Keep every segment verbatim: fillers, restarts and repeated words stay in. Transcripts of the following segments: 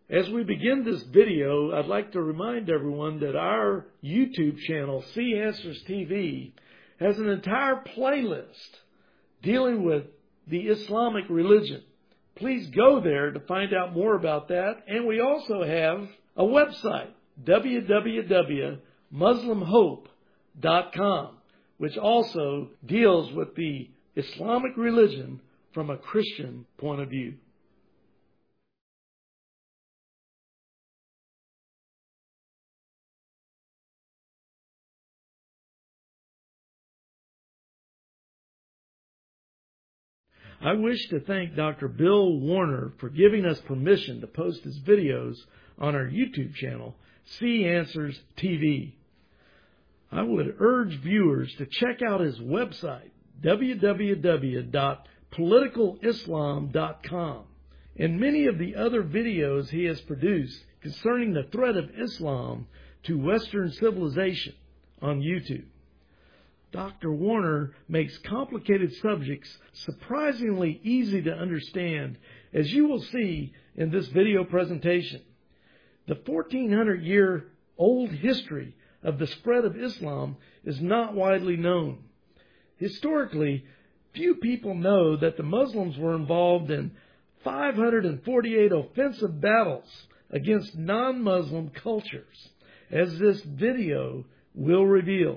As we begin this video, I'd like to remind everyone that our YouTube channel, See Answers T V, has an entire playlist dealing with the Islamic religion. Please go there to find out more about that. And we also have a website, w w w dot muslim hope dot com, which also deals with the Islamic religion from a Christian point of view. I wish to thank Doctor Bill Warner for giving us permission to post his videos on our YouTube channel, See Answers T V. I would urge viewers to check out his website, w w w dot political islam dot com, and many of the other videos he has produced concerning the threat of Islam to Western civilization on YouTube. Doctor Warner makes complicated subjects surprisingly easy to understand, as you will see in this video presentation. The fourteen hundred year old history of the spread of Islam is not widely known. Historically, few people know that the Muslims were involved in five hundred forty-eight offensive battles against non-Muslim cultures, as this video will reveal.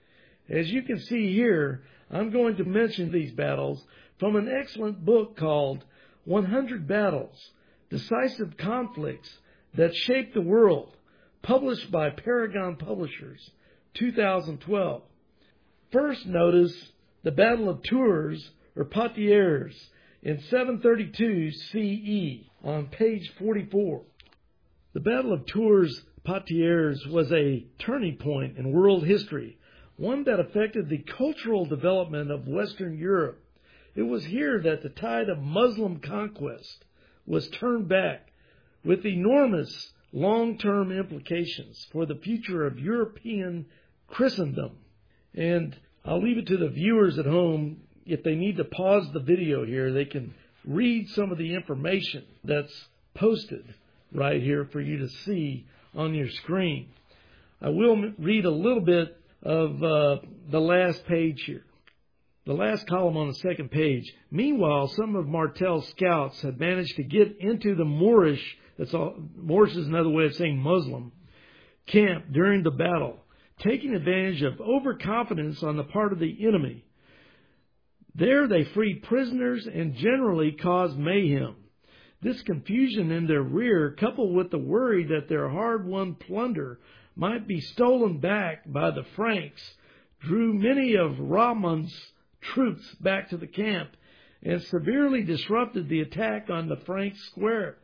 As you can see here, I'm going to mention these battles from an excellent book called one hundred Battles, Decisive Conflicts That Shaped the World, published by Paragon Publishers, two thousand twelve. First, notice the Battle of Tours, or Poitiers, in seven thirty-two C E on page forty-four. The Battle of Tours-Poitiers was a turning point in world history, one that affected the cultural development of Western Europe. It was here that the tide of Muslim conquest was turned back, with enormous long-term implications for the future of European Christendom. And I'll leave it to the viewers at home. If they need to pause the video here, they can read some of the information that's posted right here for you to see on your screen. I will read a little bit of uh, the last page here. The last column on the second page. Meanwhile, some of Martel's scouts had managed to get into the Moorish, that's all, Moorish is another way of saying Muslim, camp during the battle, taking advantage of overconfidence on the part of the enemy. There they freed prisoners and generally caused mayhem. This confusion in their rear, coupled with the worry that their hard-won plunder might be stolen back by the Franks, drew many of Rahman's troops back to the camp and severely disrupted the attack on the Frank square.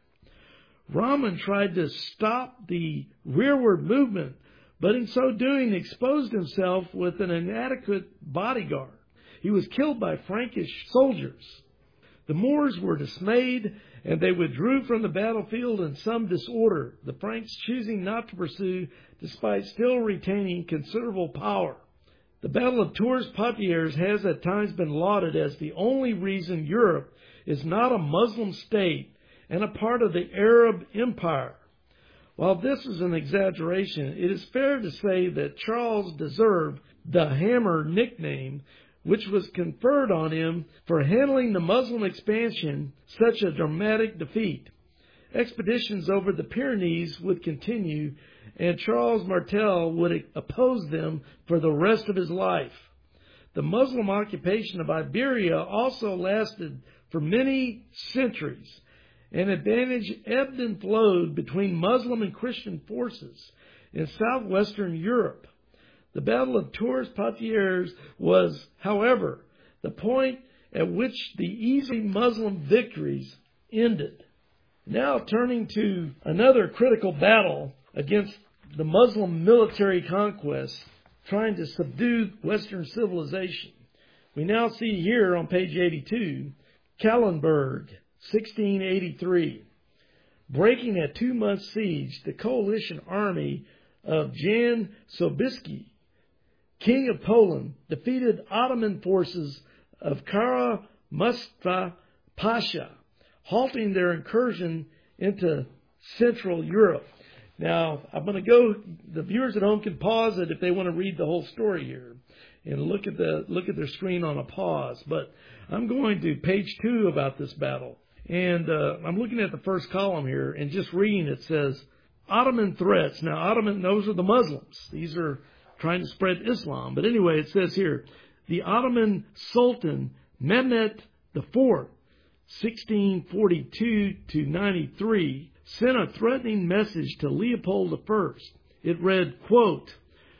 Rahman tried to stop the rearward movement, but in so doing exposed himself with an inadequate bodyguard. He was killed by Frankish soldiers. The Moors were dismayed, and they withdrew from the battlefield in some disorder, the Franks choosing not to pursue despite still retaining considerable power. The Battle of Tours-Poitiers has at times been lauded as the only reason Europe is not a Muslim state and a part of the Arab Empire. While this is an exaggeration, it is fair to say that Charles deserved the Hammer nickname, which was conferred on him for handling the Muslim expansion such a dramatic defeat. Expeditions over the Pyrenees would continue, and Charles Martel would oppose them for the rest of his life. The Muslim occupation of Iberia also lasted for many centuries, and advantage ebbed and flowed between Muslim and Christian forces in southwestern Europe. The Battle of Tours-Poitiers was, however, the point at which the easy Muslim victories ended. Now turning to another critical battle against the Muslim military conquest, trying to subdue Western civilization. We now see here on page eighty-two, Kallenberg, sixteen eighty-three. Breaking a two-month siege, the coalition army of Jan Sobieski, King of Poland, defeated Ottoman forces of Kara Mustafa Pasha, halting their incursion into Central Europe. Now, I'm going to go, the viewers at home can pause it if they want to read the whole story here and look at the look at their screen on a pause. But I'm going to page two about this battle. And uh, I'm looking at the first column here and just reading it says, Ottoman threats. Now, Ottoman, those are the Muslims. These are trying to spread Islam. But anyway, it says here, the Ottoman Sultan Mehmet the Fourth, sixteen forty-two to ninety-three, sent a threatening message to Leopold the First. It read, quote,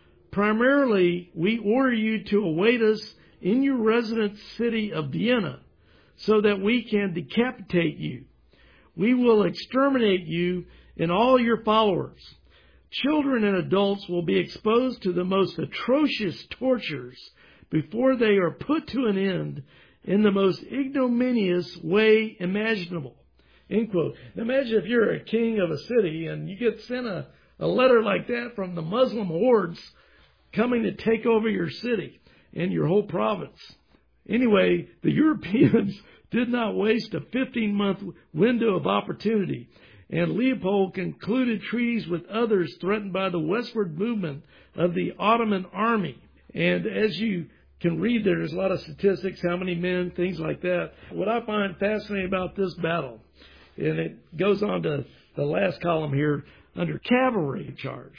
primarily, we order you to await us in your resident city of Vienna so that we can decapitate you. We will exterminate you and all your followers. Children and adults will be exposed to the most atrocious tortures before they are put to an end in the most ignominious way imaginable. End quote. Now imagine if you're a king of a city and you get sent a, a letter like that from the Muslim hordes coming to take over your city and your whole province. Anyway, the Europeans did not waste a fifteen-month window of opportunity, and Leopold concluded treaties with others threatened by the westward movement of the Ottoman army. And as you can read there, there's a lot of statistics, how many men, things like that. What I find fascinating about this battle, and it goes on to the last column here, under cavalry charge.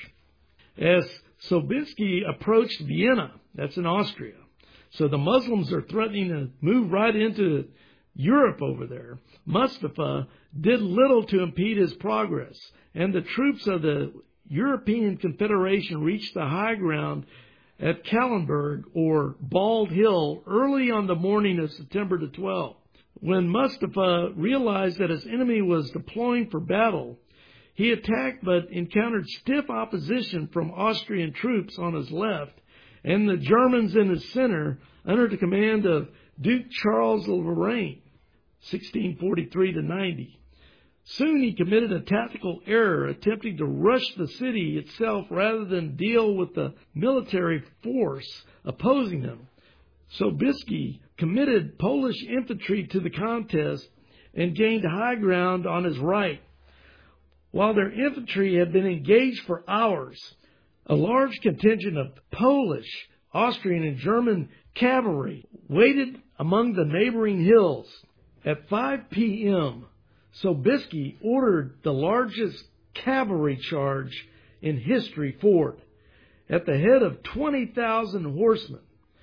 As Sobieski approached Vienna, that's in Austria, so the Muslims are threatening to move right into Europe over there, Mustafa did little to impede his progress, and the troops of the European Confederation reached the high ground at Kallenberg, or Bald Hill, early on the morning of September the twelfth. When Mustafa realized that his enemy was deploying for battle, he attacked but encountered stiff opposition from Austrian troops on his left and the Germans in his center under the command of Duke Charles of Lorraine, sixteen forty-three to ninety. Soon he committed a tactical error, attempting to rush the city itself rather than deal with the military force opposing him. Sobieski committed Polish infantry to the contest and gained high ground on his right. While their infantry had been engaged for hours, a large contingent of Polish, Austrian, and German cavalry waited among the neighboring hills. At five p.m., Sobieski ordered the largest cavalry charge in history forward. At the head of twenty thousand horsemen,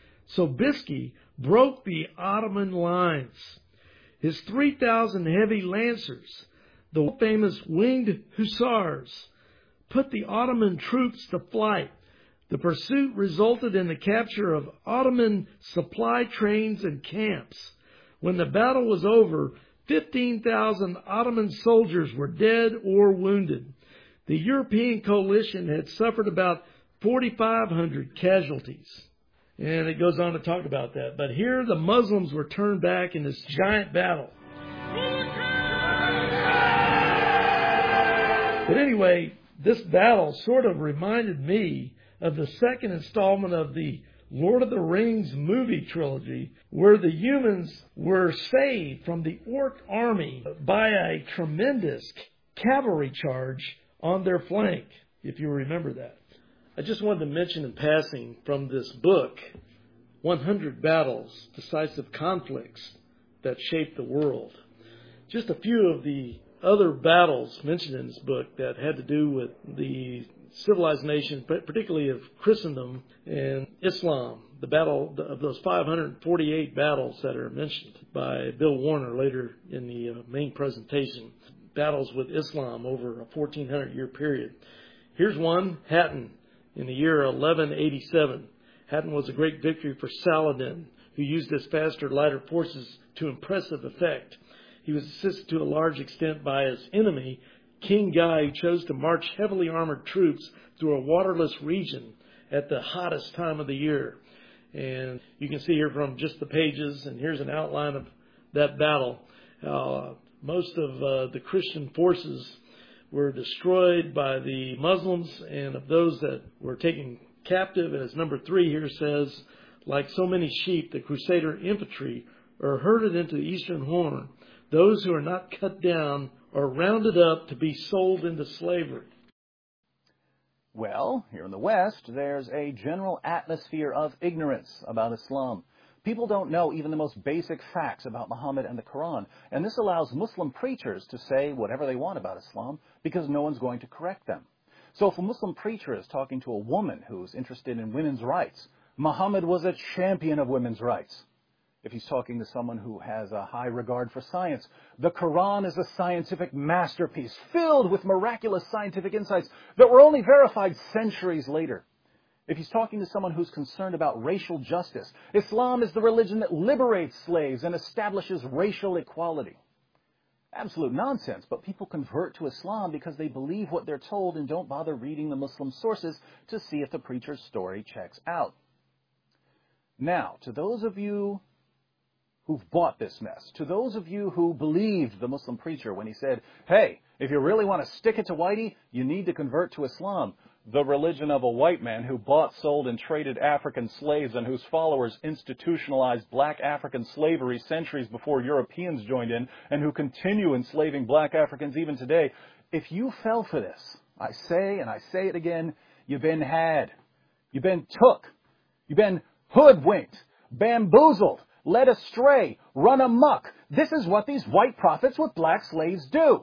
Sobieski broke the Ottoman lines. His three thousand heavy lancers, the famous winged hussars, put the Ottoman troops to flight. The pursuit resulted in the capture of Ottoman supply trains and camps. When the battle was over, fifteen thousand Ottoman soldiers were dead or wounded. The European coalition had suffered about forty-five hundred casualties. And it goes on to talk about that. But here the Muslims were turned back in this giant battle. But anyway, this battle sort of reminded me of the second installment of the Lord of the Rings movie trilogy, where the humans were saved from the orc army by a tremendous cavalry charge on their flank, if you remember that. I just wanted to mention in passing from this book, one hundred Battles, Decisive Conflicts That Shaped the World. Just a few of the other battles mentioned in this book that had to do with the civilized nation, particularly of Christendom and Islam. The battle of those five hundred forty-eight battles that are mentioned by Bill Warner later in the uh, main presentation. Battles with Islam over a fourteen hundred year period. Here's one, Hattin, in the year eleven eighty-seven. Hattin was a great victory for Saladin, who used his faster, lighter forces to impressive effect. He was assisted to a large extent by his enemy, King Guy, who chose to march heavily armored troops through a waterless region at the hottest time of the year. And you can see here from just the pages, and here's an outline of that battle. Uh, most of uh, the Christian forces were destroyed by the Muslims, and of those that were taken captive, and as number three here says, like so many sheep, the Crusader infantry are herded into the eastern horn. Those who are not cut down are rounded up to be sold into slavery? Well, here in the West, there's a general atmosphere of ignorance about Islam. People don't know even the most basic facts about Muhammad and the Quran, and this allows Muslim preachers to say whatever they want about Islam because no one's going to correct them. So if a Muslim preacher is talking to a woman who's interested in women's rights, Muhammad was a champion of women's rights. If he's talking to someone who has a high regard for science, the Quran is a scientific masterpiece filled with miraculous scientific insights that were only verified centuries later. If he's talking to someone who's concerned about racial justice, Islam is the religion that liberates slaves and establishes racial equality. Absolute nonsense, but people convert to Islam because they believe what they're told and don't bother reading the Muslim sources to see if the preacher's story checks out. Now, to those of you who've bought this mess, to those of you who believed the Muslim preacher when he said, hey, if you really want to stick it to Whitey, you need to convert to Islam, the religion of a white man who bought, sold, and traded African slaves and whose followers institutionalized black African slavery centuries before Europeans joined in and who continue enslaving black Africans even today. If you fell for this, I say, and I say it again, you've been had. You've been took. You've been hoodwinked, bamboozled, led astray, run amok. This is what these white prophets with black slaves do.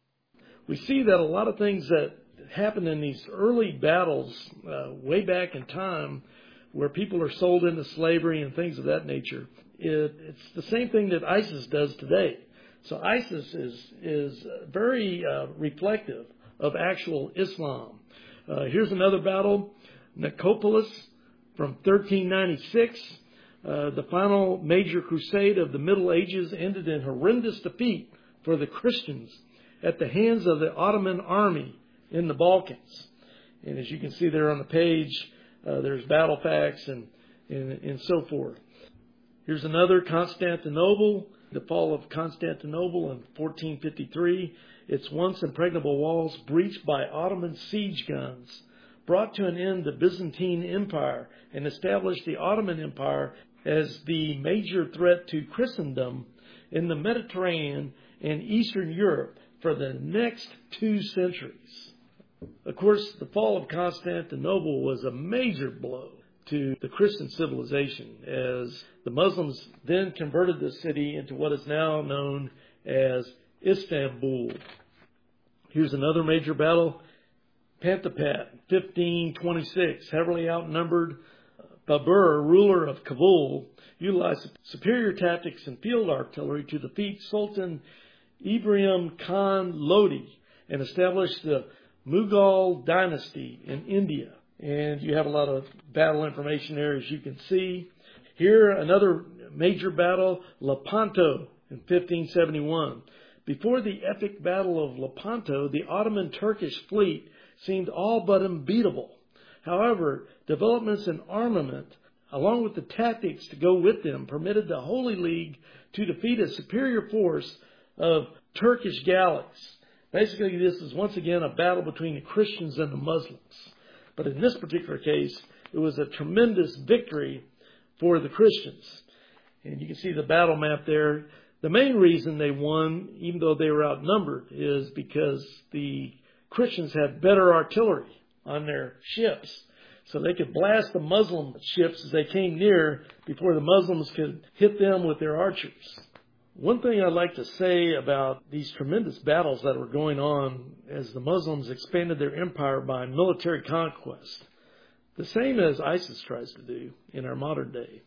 We see that a lot of things that happened in these early battles uh, way back in time where people are sold into slavery and things of that nature, it, it's the same thing that ISIS does today. So ISIS is, is very uh, reflective of actual Islam. Uh, here's another battle, Nicopolis from thirteen ninety-six. Uh, the final major crusade of the Middle Ages ended in horrendous defeat for the Christians at the hands of the Ottoman army in the Balkans. And as you can see there on the page, uh, there's battle facts and, and, and so forth. Here's another, Constantinople, the fall of Constantinople in fourteen fifty-three. Its once impregnable walls breached by Ottoman siege guns brought to an end the Byzantine Empire and established the Ottoman Empire as the major threat to Christendom in the Mediterranean and Eastern Europe for the next two centuries. Of course, the fall of Constantinople was a major blow to the Christian civilization as the Muslims then converted the city into what is now known as Istanbul. Here's another major battle, Panthapat, fifteen twenty-six, heavily outnumbered. Babur, ruler of Kabul, utilized superior tactics and field artillery to defeat Sultan Ibrahim Khan Lodi and establish the Mughal dynasty in India. And you have a lot of battle information there, as you can see. Here, another major battle, Lepanto in fifteen seventy-one. Before the epic Battle of Lepanto, the Ottoman Turkish fleet seemed all but unbeatable. However, developments in armament, along with the tactics to go with them, permitted the Holy League to defeat a superior force of Turkish galleys. Basically, this is once again a battle between the Christians and the Muslims. But in this particular case, it was a tremendous victory for the Christians. And you can see the battle map there. The main reason they won, even though they were outnumbered, is because the Christians had better artillery on their ships. So they could blast the Muslim ships as they came near before the Muslims could hit them with their archers. One thing I'd like to say about these tremendous battles that were going on as the Muslims expanded their empire by military conquest, the same as ISIS tries to do in our modern day.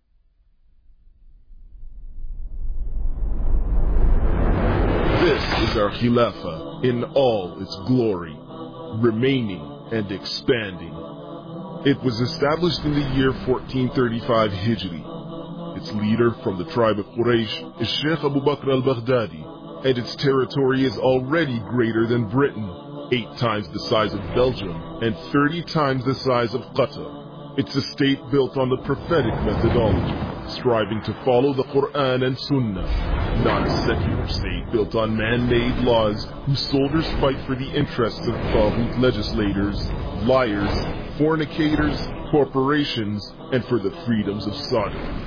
This is our Khilafah in all its glory, remaining and expanding. It was established in the year fourteen thirty-five Hijri. Its leader from the tribe of Quraysh is Sheikh Abu Bakr al-Baghdadi, and its territory is already greater than Britain, eight times the size of Belgium and thirty times the size of Qatar. It's a state built on the prophetic methodology, striving to follow the Quran and Sunnah, not a secular state built on man-made laws whose soldiers fight for the interests of Taghut legislators, liars, fornicators, corporations, and for the freedoms of sodomies.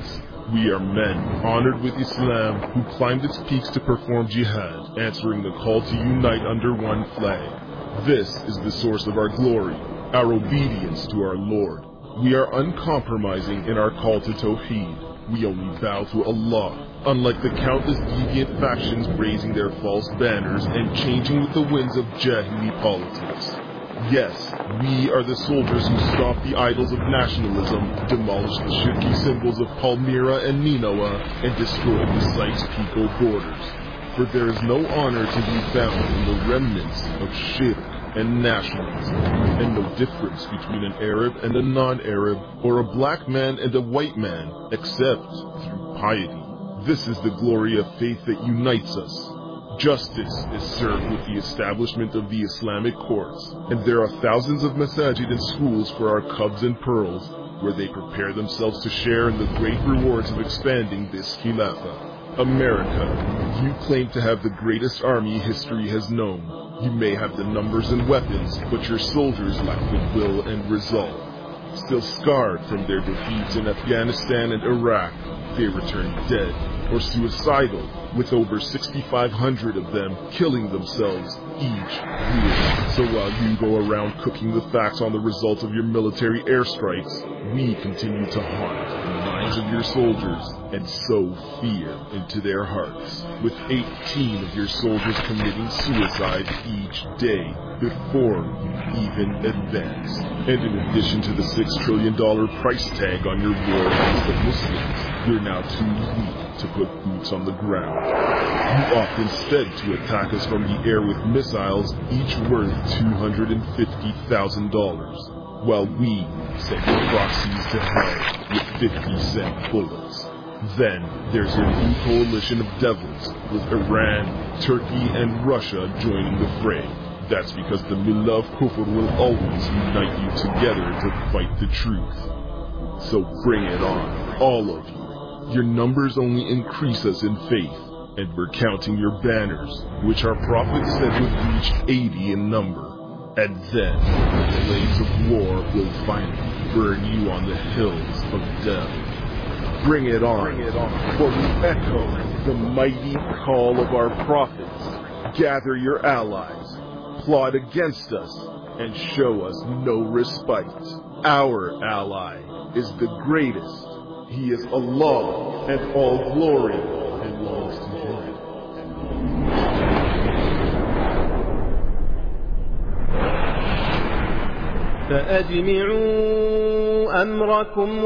We are men, honored with Islam, who climbed its peaks to perform jihad, answering the call to unite under one flag. This is the source of our glory, our obedience to our Lord. We are uncompromising in our call to Tawheed. We only bow to Allah, unlike the countless deviant factions raising their false banners and changing with the winds of Jahili politics. Yes, we are the soldiers who stomped the idols of nationalism, demolished the shirky symbols of Palmyra and Nineveh, and destroyed the Sykes-Picot borders. For there is no honor to be found in the remnants of shirk and nationalism, and no difference between an Arab and a non-Arab, or a black man and a white man, except through piety. This is the glory of faith that unites us. Justice is served with the establishment of the Islamic courts, and there are thousands of masajid and schools for our cubs and pearls, where they prepare themselves to share in the great rewards of expanding this Khilafah. America, you claim to have the greatest army history has known. You may have the numbers and weapons, but your soldiers lack the will and resolve. Still scarred from their defeats in Afghanistan and Iraq, they return dead or suicidal, with over sixty-five hundred of them killing themselves each year. So while you go around cooking the facts on the results of your military airstrikes, we continue to haunt the minds of your soldiers and sow fear into their hearts, with eighteen of your soldiers committing suicide each day before you even advance. And in addition to the six trillion dollars price tag on your war against the Muslims, you're now too weak to put boots on the ground. You opt instead to attack us from the air with missiles, each worth two hundred fifty thousand dollars, while we send your proxies to hell with fifty cent bullets. Then there's your new coalition of devils, with Iran, Turkey, and Russia joining the fray. That's because the Millah of Kufr will always unite you together to fight the truth. So bring it on, all of you. Your numbers only increase us in faith, and we're counting your banners, which our prophet said would reach eighty in number. And then the flames of war will finally burn you on the hills of death. Bring it on, Bring it on. For we echo the mighty call of our prophets. Gather your allies, plot against us, and show us no respite. Our ally is the greatest. He is Allah, and all glory belongs to Him. فأجمعوا أمركم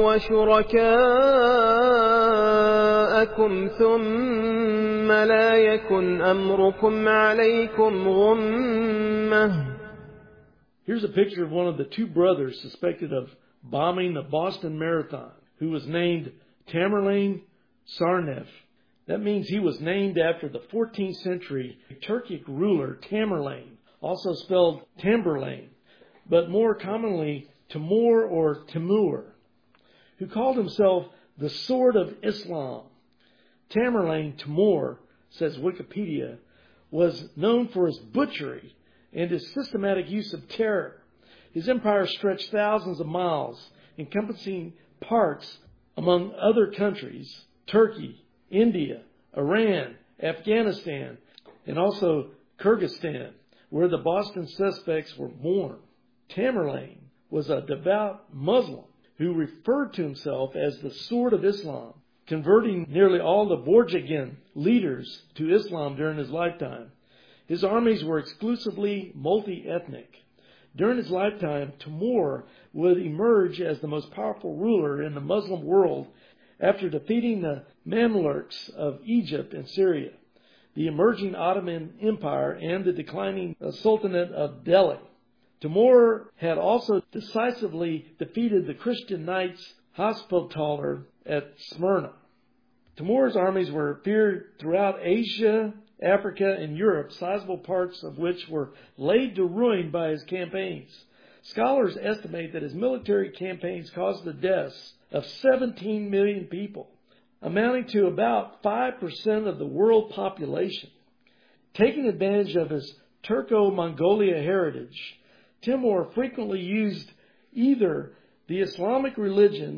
وشركاءكم ثم لا يكن أمركم عليكم غمة. Here's a picture of one of the two brothers suspected of bombing the Boston Marathon, who was named Tamerlane Sarnev. That means he was named after the fourteenth century Turkic ruler Tamerlane, also spelled Tamberlane, but more commonly Timur or Timur, who called himself the Sword of Islam. Tamerlane Timur, says Wikipedia, was known for his butchery and his systematic use of terror. His empire stretched thousands of miles, encompassing parts, among other countries, Turkey, India, Iran, Afghanistan, and also Kyrgyzstan, where the Boston suspects were born. Tamerlane was a devout Muslim who referred to himself as the Sword of Islam, converting nearly all the Borjigin leaders to Islam during his lifetime. His armies were exclusively multi-ethnic. During his lifetime, Timur would emerge as the most powerful ruler in the Muslim world after defeating the Mamluks of Egypt and Syria, the emerging Ottoman Empire, and the declining Sultanate of Delhi. Timur had also decisively defeated the Christian Knights Hospitaller at Smyrna. Timur's armies were feared throughout Asia, Africa, and Europe, sizable parts of which were laid to ruin by his campaigns. Scholars estimate that his military campaigns caused the deaths of seventeen million people, amounting to about five percent of the world population. Taking advantage of his Turco-Mongolia heritage, Timur frequently used either the Islamic religion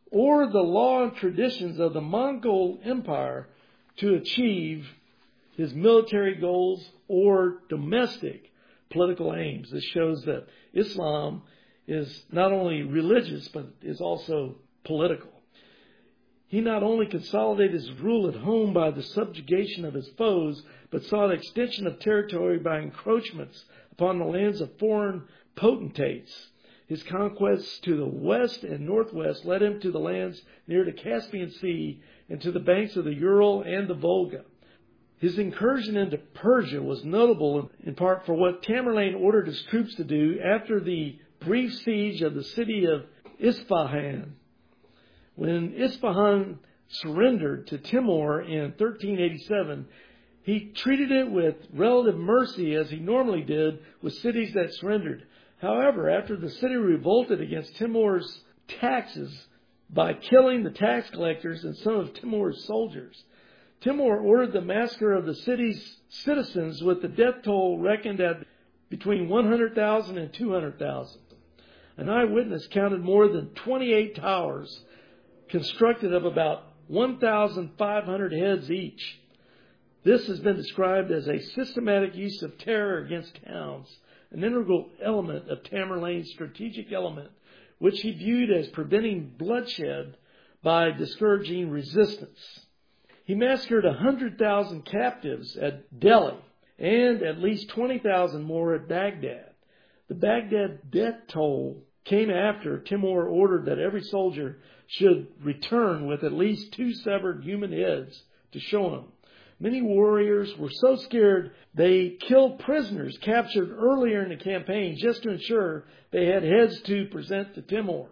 or the law and traditions of the Mongol Empire to achieve his military goals or domestic political aims. This shows that Islam is not only religious, but is also political. He not only consolidated his rule at home by the subjugation of his foes, but sought extension of territory by encroachments upon the lands of foreign potentates. His conquests to the west and northwest led him to the lands near the Caspian Sea and to the banks of the Ural and the Volga. His incursion into Persia was notable in part for what Tamerlane ordered his troops to do after the brief siege of the city of Isfahan. When Isfahan surrendered to Timur in thirteen eighty-seven, he treated it with relative mercy as he normally did with cities that surrendered. However, after the city revolted against Timur's taxes by killing the tax collectors and some of Timur's soldiers, Timur ordered the massacre of the city's citizens with the death toll reckoned at between one hundred thousand and two hundred thousand. An eyewitness counted more than twenty-eight towers constructed of about one thousand five hundred heads each. This has been described as a systematic use of terror against towns, an integral element of Tamerlane's strategic element, which he viewed as preventing bloodshed by discouraging resistance. He massacred one hundred thousand captives at Delhi and at least twenty thousand more at Baghdad. The Baghdad death toll came after Timur ordered that every soldier should return with at least two severed human heads to show him. Many warriors were so scared they killed prisoners captured earlier in the campaign just to ensure they had heads to present to Timur.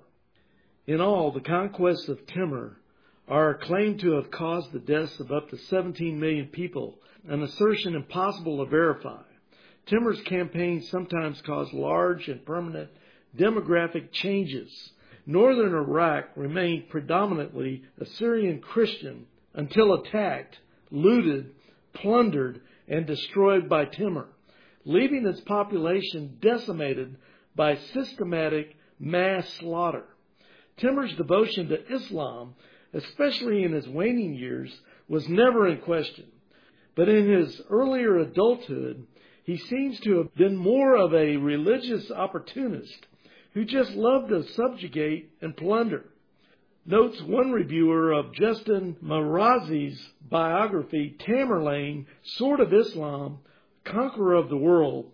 In all, the conquests of Timur are claimed to have caused the deaths of up to seventeen million people, an assertion impossible to verify. Timur's campaigns sometimes caused large and permanent demographic changes. Northern Iraq remained predominantly Assyrian Christian until attacked, looted, plundered, and destroyed by Timur, leaving its population decimated by systematic mass slaughter. Timur's devotion to Islam, especially in his waning years, was never in question. But in his earlier adulthood, he seems to have been more of a religious opportunist who just loved to subjugate and plunder. Notes one reviewer of Justin Marazi's biography, Tamerlane, Sword of Islam, Conqueror of the World.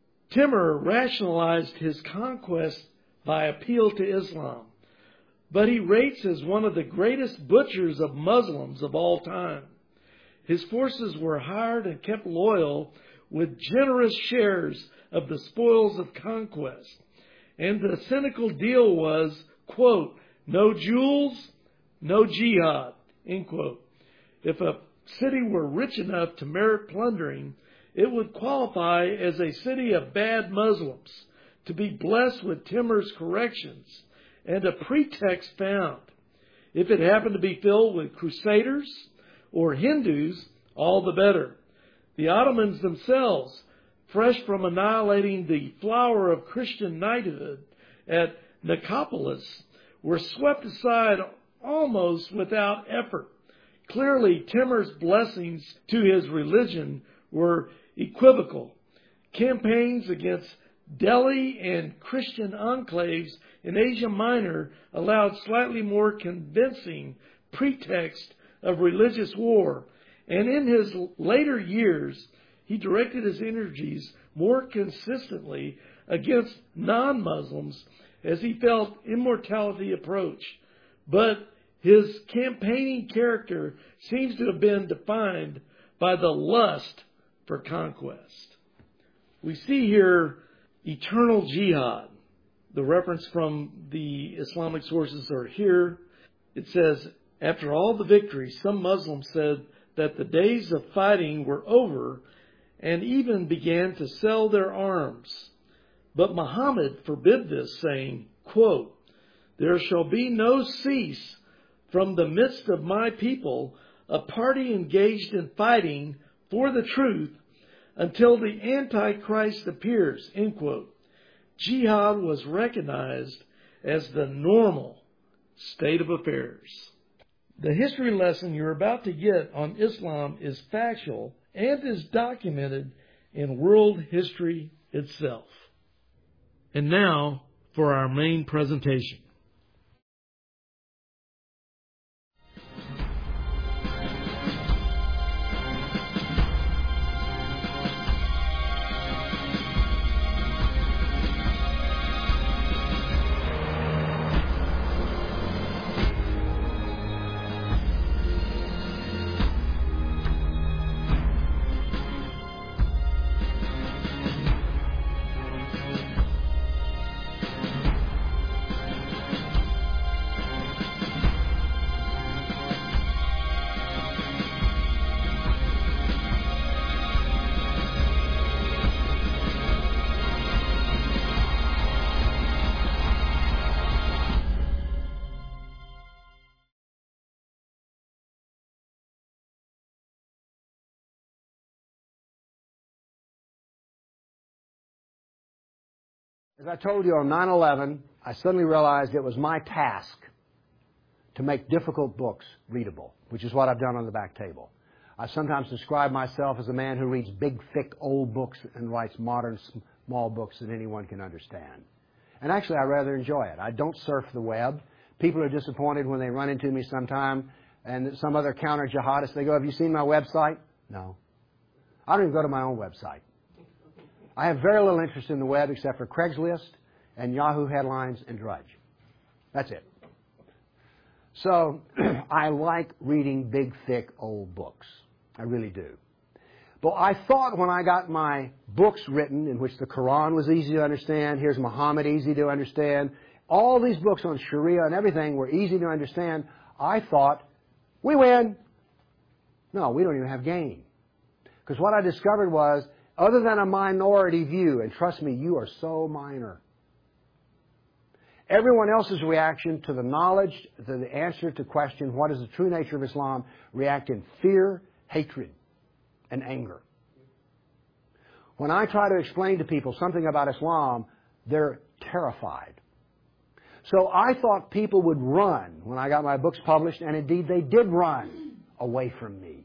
Timur rationalized his conquest by appeal to Islam, but he rates as one of the greatest butchers of Muslims of all time. His forces were hired and kept loyal with generous shares of the spoils of conquest. And the cynical deal was, quote, no jewels, no jihad, end quote. If a city were rich enough to merit plundering, it would qualify as a city of bad Muslims, to be blessed with Timur's corrections and a pretext found. If it happened to be filled with crusaders or Hindus, all the better. The Ottomans themselves, fresh from annihilating the flower of Christian knighthood at Nicopolis, were swept aside almost without effort. Clearly, Timur's blessings to his religion were equivocal. Campaigns against Delhi and Christian enclaves in Asia Minor allowed slightly more convincing pretext of religious war, and in his later years, he directed his energies more consistently against non-Muslims as he felt immortality approach. But his campaigning character seems to have been defined by the lust for conquest. We see here eternal jihad. The reference from the Islamic sources are here. It says, after all the victory, some Muslims said that the days of fighting were over and even began to sell their arms. But Muhammad forbid this, saying, quote, there shall be no cease from the midst of my people a party engaged in fighting for the truth until the Antichrist appears, end quote. Jihad was recognized as the normal state of affairs. The history lesson you're about to get on Islam is factual and is documented in world history itself. And now for our main presentation. As I told you on nine eleven, I suddenly realized it was my task to make difficult books readable, which is what I've done on the back table. I sometimes describe myself as a man who reads big, thick, old books and writes modern, small books that anyone can understand. And actually, I rather enjoy it. I don't surf the web. People are disappointed when they run into me sometime and some other counter-jihadist, they go, "Have you seen my website?" No. I don't even go to my own website. I have very little interest in the web except for Craigslist and Yahoo Headlines and Drudge. That's it. So I like reading big, thick, old books. I really do. But I thought when I got my books written, in which the Quran was easy to understand, here's Muhammad, easy to understand, all these books on Sharia and everything were easy to understand, I thought, we win. No, we don't even have game. Because what I discovered was, other than a minority view, and trust me, you are so minor, everyone else's reaction to the knowledge, to the answer to question, what is the true nature of Islam, react in fear, hatred, and anger. When I try to explain to people something about Islam, they're terrified. So I thought people would run when I got my books published, and indeed they did run away from me.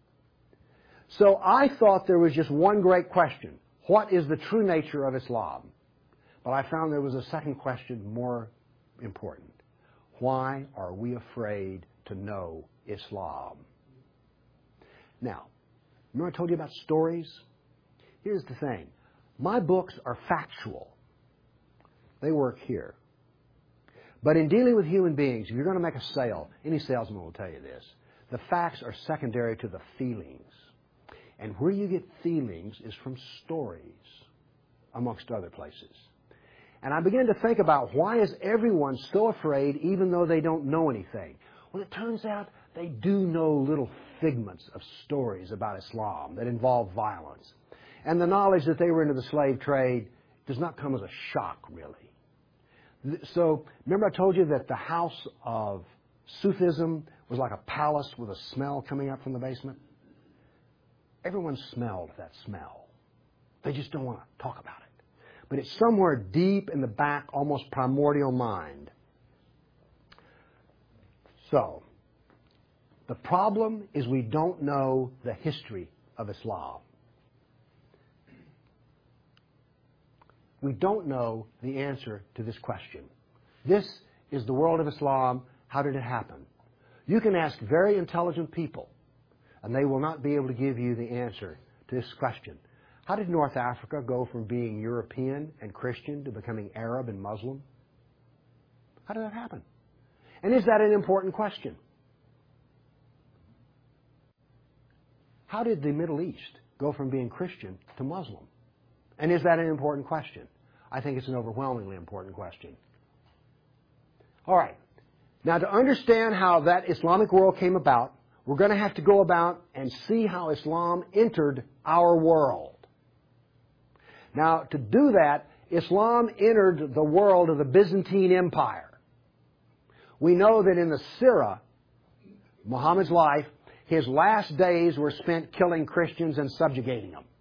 So I thought there was just one great question. What is the true nature of Islam? But I found there was a second question more important. Why are we afraid to know Islam? Now, remember I told you about stories? Here's the thing. My books are factual. They work here. But in dealing with human beings, if you're going to make a sale, any salesman will tell you this, the facts are secondary to the feelings. And where you get feelings is from stories, amongst other places. And I began to think about why is everyone so afraid even though they don't know anything? Well, it turns out they do know little figments of stories about Islam that involve violence. And the knowledge that they were into the slave trade does not come as a shock, really. So, remember I told you that the house of Sufism was like a palace with a smell coming up from the basement? Everyone smelled that smell. They just don't want to talk about it. But it's somewhere deep in the back, almost primordial mind. So, the problem is we don't know the history of Islam. We don't know the answer to this question. This is the world of Islam. How did it happen? You can ask very intelligent people, and they will not be able to give you the answer to this question. How did North Africa go from being European and Christian to becoming Arab and Muslim? How did that happen? And is that an important question? How did the Middle East go from being Christian to Muslim? And is that an important question? I think it's an overwhelmingly important question. All right. Now, to understand how that Islamic world came about, we're going to have to go about and see how Islam entered our world. Now, to do that, Islam entered the world of the Byzantine Empire. We know that in the Sirah, Muhammad's life, his last days were spent killing Christians and subjugating them.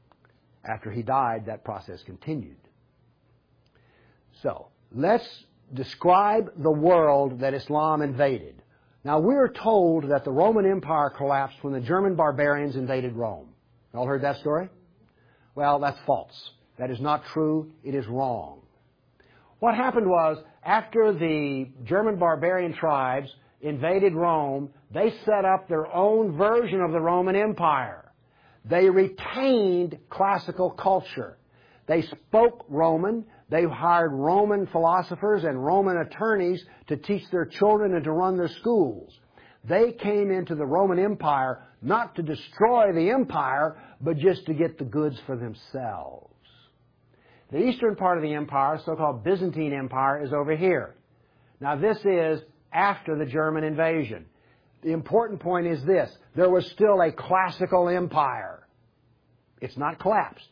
After he died, that process continued. So, let's describe the world that Islam invaded. Now, we're told that the Roman Empire collapsed when the German barbarians invaded Rome. You all heard that story? Well, that's false. That is not true. It is wrong. What happened was, after the German barbarian tribes invaded Rome, they set up their own version of the Roman Empire. They retained classical culture. They spoke Roman. They hired Roman philosophers and Roman attorneys to teach their children and to run their schools. They came into the Roman Empire not to destroy the empire, but just to get the goods for themselves. The eastern part of the empire, so-called Byzantine Empire, is over here. Now, this is after the German invasion. The important point is this: there was still a classical empire. It's not collapsed.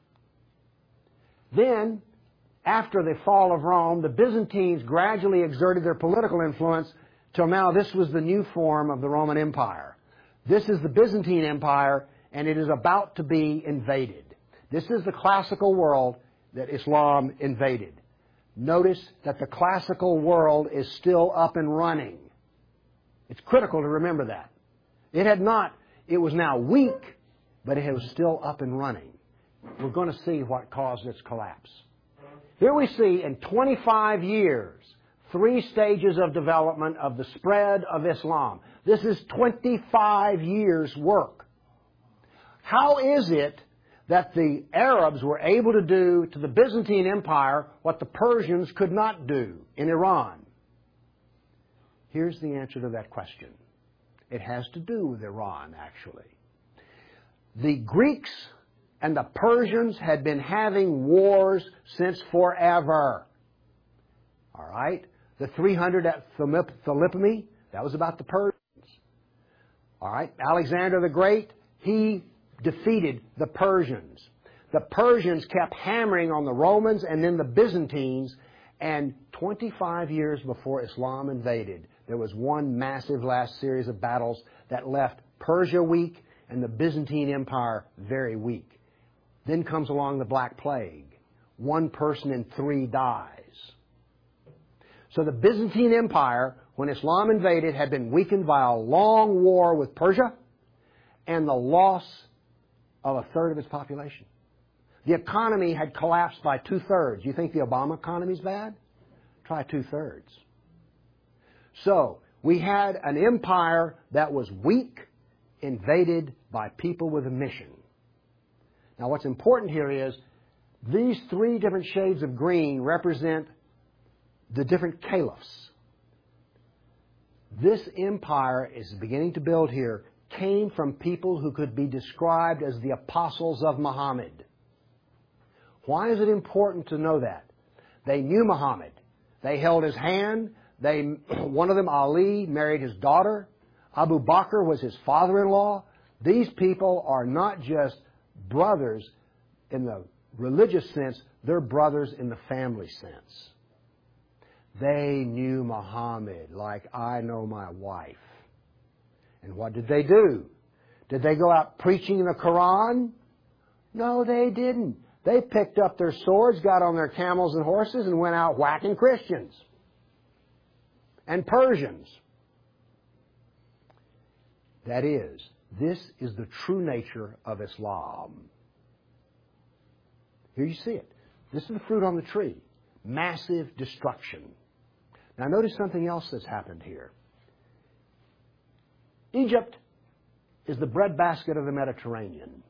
Then, after the fall of Rome, the Byzantines gradually exerted their political influence till now this was the new form of the Roman Empire. This is the Byzantine Empire, and it is about to be invaded. This is the classical world that Islam invaded. Notice that the classical world is still up and running. It's critical to remember that. It had not, it was now weak, but it was still up and running. We're going to see what caused its collapse. Here we see in twenty-five years, three stages of development of the spread of Islam. This is twenty-five years' work. How is it that the Arabs were able to do to the Byzantine Empire what the Persians could not do in Iran? Here's the answer to that question. It has to do with Iran, actually. The Greeks and the Persians had been having wars since forever. All right? The three hundred at Thermopylae, that was about the Persians. All right? Alexander the Great, he defeated the Persians. The Persians kept hammering on the Romans and then the Byzantines, and twenty-five years before Islam invaded, there was one massive last series of battles that left Persia weak and the Byzantine Empire very weak. Then comes along the Black Plague. One person in three dies. So the Byzantine Empire, when Islam invaded, had been weakened by a long war with Persia and the loss of a third of its population. The economy had collapsed by two-thirds. You think the Obama economy is bad? Try two-thirds. So we had an empire that was weak, invaded by people with a mission. Now, what's important here is these three different shades of green represent the different caliphs. This empire is beginning to build here came from people who could be described as the apostles of Muhammad. Why is it important to know that? They knew Muhammad. They held his hand. They, one of them, Ali, married his daughter. Abu Bakr was his father-in-law. These people are not just brothers in the religious sense, they're brothers in the family sense. They knew Muhammad like I know my wife. And what did they do? Did they go out preaching the Quran? No, they didn't. They picked up their swords, got on their camels and horses, and went out whacking Christians and Persians. That is, this is the true nature of Islam. Here you see it. This is the fruit on the tree. Massive destruction. Now notice something else that's happened here. Egypt is the breadbasket of the Mediterranean.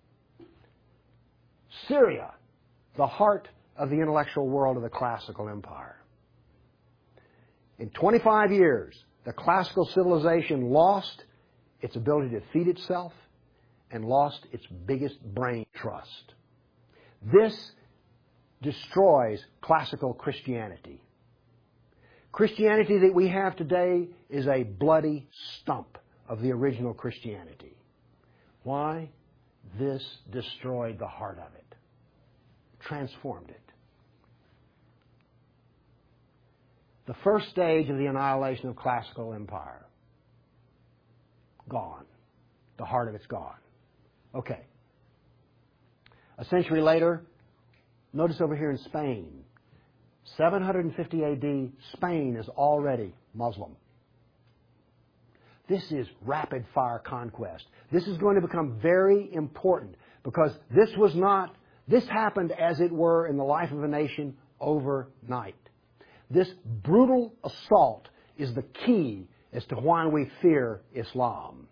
Syria, the heart of the intellectual world of the classical empire. In twenty-five years, the classical civilization lost its ability to feed itself and lost its biggest brain trust. This destroys classical Christianity. Christianity that we have today is a bloody stump of the original Christianity. Why? This destroyed the heart of it, transformed it. The first stage of the annihilation of classical empire, gone. The heart of it's gone. Okay. A century later, notice over here in Spain, seven fifty A D, Spain is already Muslim. This is rapid-fire conquest. This is going to become very important because this was not, this happened as it were in the life of a nation overnight. This brutal assault is the key as to why we fear Islam.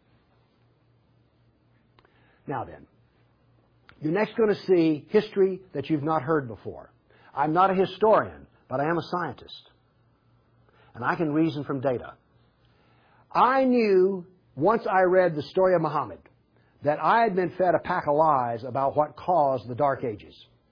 Now then, you're next going to see history that you've not heard before. I'm not a historian, but I am a scientist. And I can reason from data. I knew, once I read the story of Muhammad, that I had been fed a pack of lies about what caused the Dark Ages.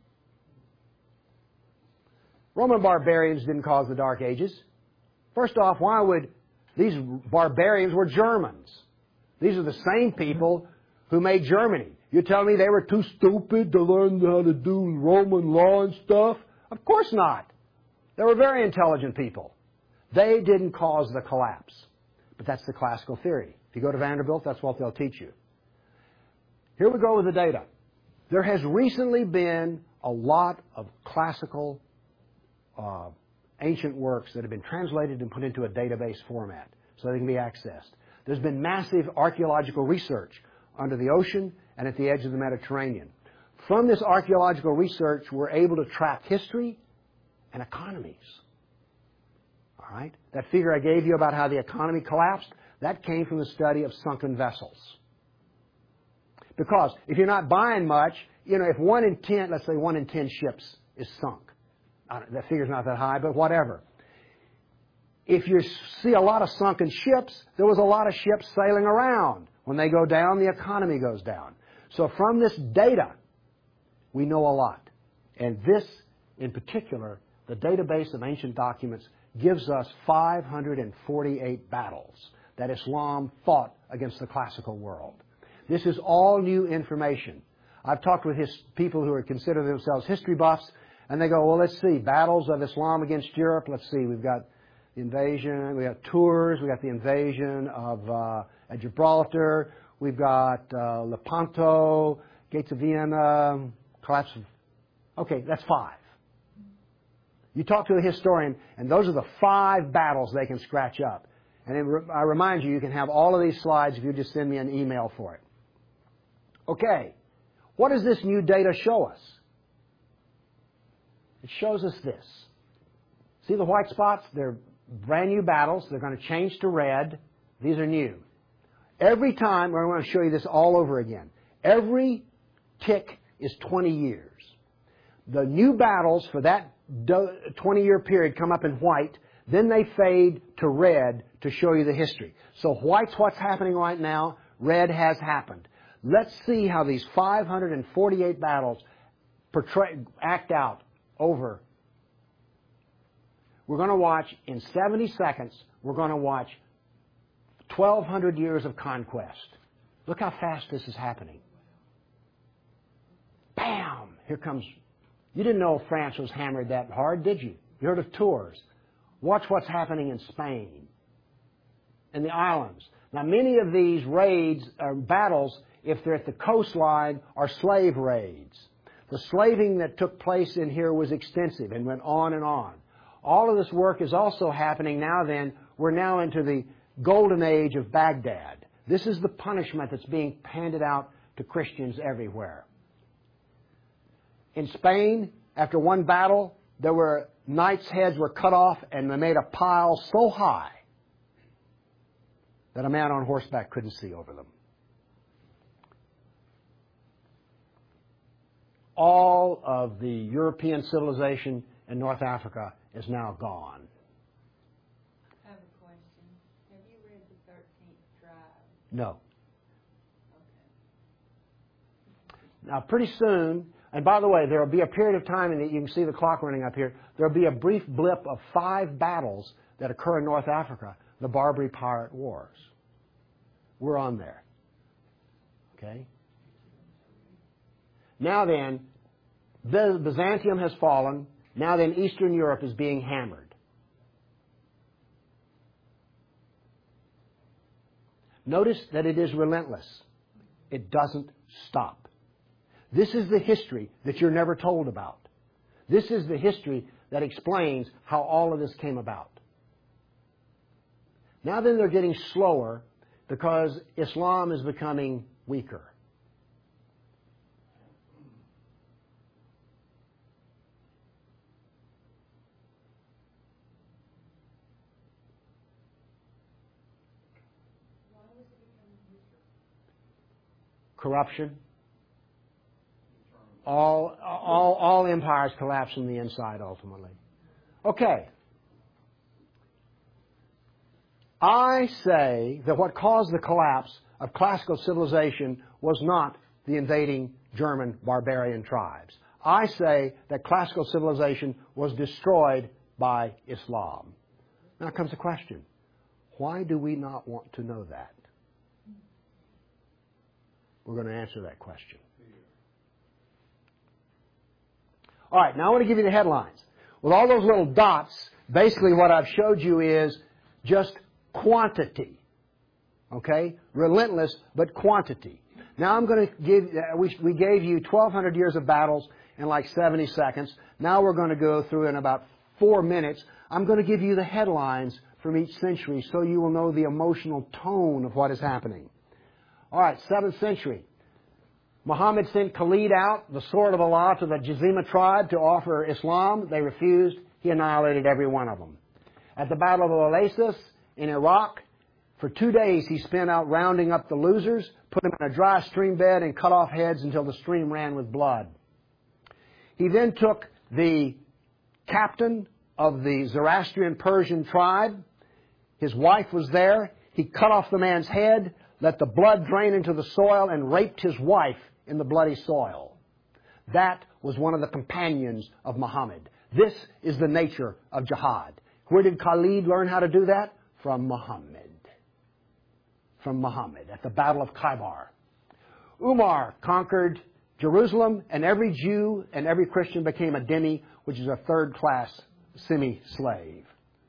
Roman barbarians didn't cause the Dark Ages. First off, why would these barbarians were Germans? These are the same people who made Germany. You're telling me they were too stupid to learn how to do Roman law and stuff? Of course not. They were very intelligent people. They didn't cause the collapse. But that's the classical theory. If you go to Vanderbilt, that's what they'll teach you. Here we go with the data. There has recently been a lot of classical uh, ancient works that have been translated and put into a database format so they can be accessed. There's been massive archaeological research under the ocean and at the edge of the Mediterranean. From this archaeological research, we're able to track history and economies. All right? That figure I gave you about how the economy collapsed, that came from the study of sunken vessels. Because if you're not buying much, you know, if one in ten, let's say one in ten ships is sunk, I don't, that figure's not that high, but whatever. If you see a lot of sunken ships, there was a lot of ships sailing around. When they go down, the economy goes down. So from this data, we know a lot. And this, in particular, the database of ancient documents, gives us five hundred forty-eight battles that Islam fought against the classical world. This is all new information. I've talked with his, people who are consider themselves history buffs, and they go, well, let's see, battles of Islam against Europe. Let's see, we've got the invasion, we got Tours, we got the invasion of uh, at Gibraltar, we've got uh, Lepanto, Gates of Vienna, collapse of... Okay, that's five. You talk to a historian, and those are the five battles they can scratch up. And it, I remind you, you can have all of these slides if you just send me an email for it. Okay, what does this new data show us? It shows us this. See the white spots? They're brand new battles. They're going to change to red. These are new. Every time, we're going to show you this all over again. Every tick is twenty years. The new battles for that twenty-year period come up in white. Then they fade to red to show you the history. So white's what's happening right now. Red has happened. Let's see how these five hundred forty-eight battles portray, act out over. We're going to watch, in seventy seconds, we're going to watch twelve hundred years of conquest. Look how fast this is happening. Bam! Here comes... You didn't know France was hammered that hard, did you? You heard of Tours. Watch what's happening in Spain, in the islands. Now, many of these raids or battles, if they're at the coastline, are slave raids. The slaving that took place in here was extensive and went on and on. All of this work is also happening now then. We're now into the golden age of Baghdad. This is the punishment that's being handed out to Christians everywhere. In Spain, after one battle, there were knights' heads were cut off and they made a pile so high that a man on horseback couldn't see over them. All of the European civilization in North Africa is now gone. I have a question. Have you read the thirteenth Tribe? No. Okay. Now, pretty soon, and by the way, there will be a period of time, and you can see the clock running up here, there will be a brief blip of five battles that occur in North Africa, the Barbary Pirate Wars. We're on there. Okay? Now then, Byzantium has fallen. Now then, Eastern Europe is being hammered. Notice that it is relentless. It doesn't stop. This is the history that you're never told about. This is the history that explains how all of this came about. Now then they're getting slower because Islam is becoming weaker. Corruption. All, all, all empires collapse from the inside ultimately. Okay. I say that what caused the collapse of classical civilization was not the invading German barbarian tribes. I say that classical civilization was destroyed by Islam. Now comes the question. Why do we not want to know that? We're going to answer that question. All right, now I want to give you the headlines. With all those little dots, basically what I've showed you is just quantity. Okay? Relentless, but quantity. Now I'm going to give, uh, we, we gave you twelve hundred years of battles in like seventy seconds. Now we're going to go through in about four minutes. I'm going to give you the headlines from each century so you will know the emotional tone of what is happening. All right, seventh century. Muhammad sent Khalid out, the sword of Allah, to the Jazima tribe to offer Islam. They refused. He annihilated every one of them. At the Battle of Oasis in Iraq, for two days he spent out rounding up the losers, put them in a dry stream bed, and cut off heads until the stream ran with blood. He then took the captain of the Zoroastrian Persian tribe. His wife was there. He cut off the man's head, let the blood drain into the soil, and raped his wife in the bloody soil. That was one of the companions of Muhammad. This is the nature of jihad. Where did Khalid learn how to do that? From Muhammad. From Muhammad at the Battle of Khaybar. Umar conquered Jerusalem, and every Jew and every Christian became a dhimmi, which is a third-class semi-slave.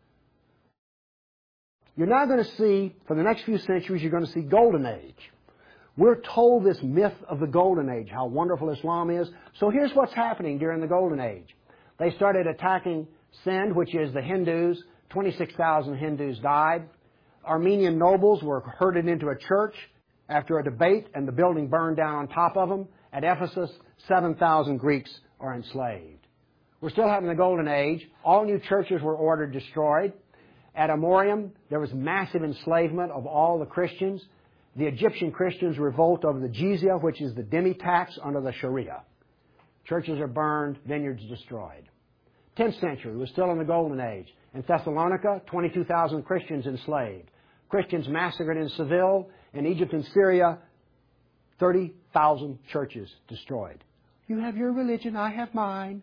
You're now going to see, for the next few centuries, you're going to see Golden Age. We're told this myth of the Golden Age, how wonderful Islam is. So here's what's happening during the Golden Age. They started attacking Sind, which is the Hindus. twenty-six thousand Hindus died. Armenian nobles were herded into a church after a debate, and the building burned down on top of them. At Ephesus, seven thousand Greeks are enslaved. We're still having the Golden Age. All new churches were ordered destroyed. At Amorium, there was massive enslavement of all the Christians. The Egyptian Christians revolt over the jizya, which is the dhimmi tax under the Sharia. Churches are burned, vineyards destroyed. tenth century was still in the Golden Age. In Thessalonica, twenty-two thousand Christians enslaved. Christians massacred in Seville. In Egypt and Syria, thirty thousand churches destroyed. You have your religion, I have mine.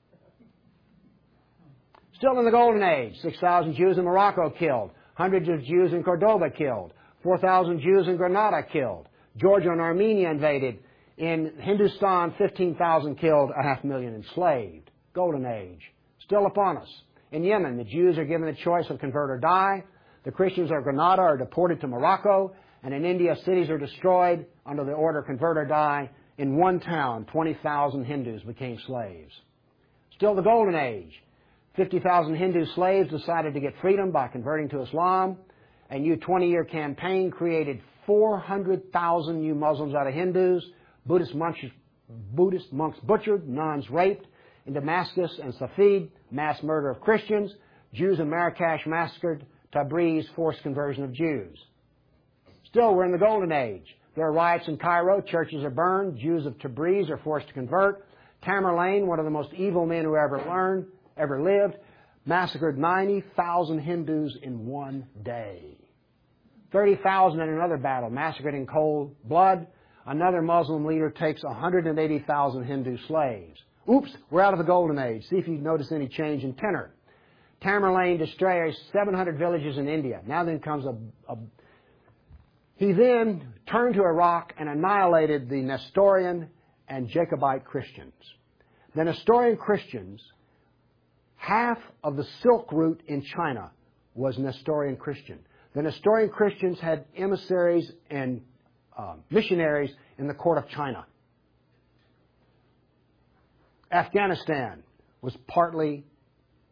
Still in the Golden Age, six thousand Jews in Morocco killed. Hundreds of Jews in Cordoba killed. four thousand Jews in Granada killed. Georgia and Armenia invaded. In Hindustan, fifteen thousand killed, a half million enslaved. Golden Age. Still upon us. In Yemen, the Jews are given the choice of convert or die. The Christians of Granada are deported to Morocco. And in India, cities are destroyed under the order convert or die. In one town, twenty thousand Hindus became slaves. Still the Golden Age. fifty thousand Hindu slaves decided to get freedom by converting to Islam. A new twenty-year campaign created four hundred thousand new Muslims out of Hindus. Buddhist monks, Buddhist monks butchered, nuns raped. In Damascus and Safed, mass murder of Christians. Jews in Marrakesh massacred. Tabriz, forced conversion of Jews. Still, we're in the Golden Age. There are riots in Cairo. Churches are burned. Jews of Tabriz are forced to convert. Tamerlane, one of the most evil men who ever learned, ever lived, massacred ninety thousand Hindus in one day. thirty thousand in another battle, massacred in cold blood. Another Muslim leader takes one hundred eighty thousand Hindu slaves. Oops, we're out of the Golden Age. See if you notice any change in tenor. Tamerlane destroys seven hundred villages in India. Now then comes a, a... He then turned to Iraq and annihilated the Nestorian and Jacobite Christians. The Nestorian Christians, half of the Silk Route in China was Nestorian Christian. The Nestorian Christians had emissaries and uh, missionaries in the court of China. Afghanistan was partly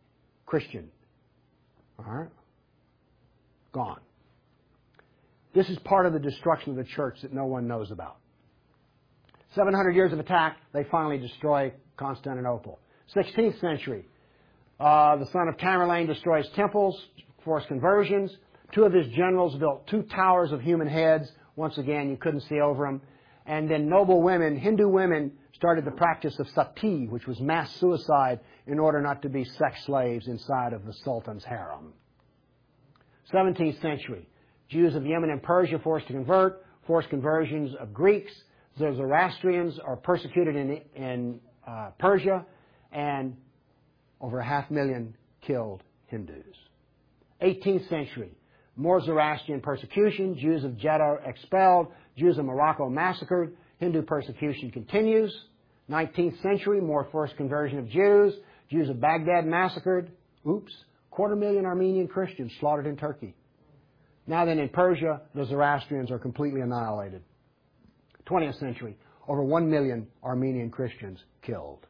Christian. All right? Gone. This is part of the destruction of the church that no one knows about. seven hundred years of attack, they finally destroy Constantinople. sixteenth century, uh, the son of Tamerlane destroys temples, forced conversions. Two of his generals built two towers of human heads. Once again, you couldn't see over them. And then noble women, Hindu women, started the practice of sati, which was mass suicide in order not to be sex slaves inside of the Sultan's harem. seventeenth century, Jews of Yemen and Persia forced to convert, forced conversions of Greeks. The Zoroastrians are persecuted in, in uh, Persia, and over a half million killed Hindus. eighteenth century, more Zoroastrian persecution, Jews of Jeddah expelled, Jews of Morocco massacred, Hindu persecution continues. nineteenth century, more forced conversion of Jews, Jews of Baghdad massacred. Oops, quarter million Armenian Christians slaughtered in Turkey. Now then, in Persia, the Zoroastrians are completely annihilated. twentieth century, over one million Armenian Christians killed.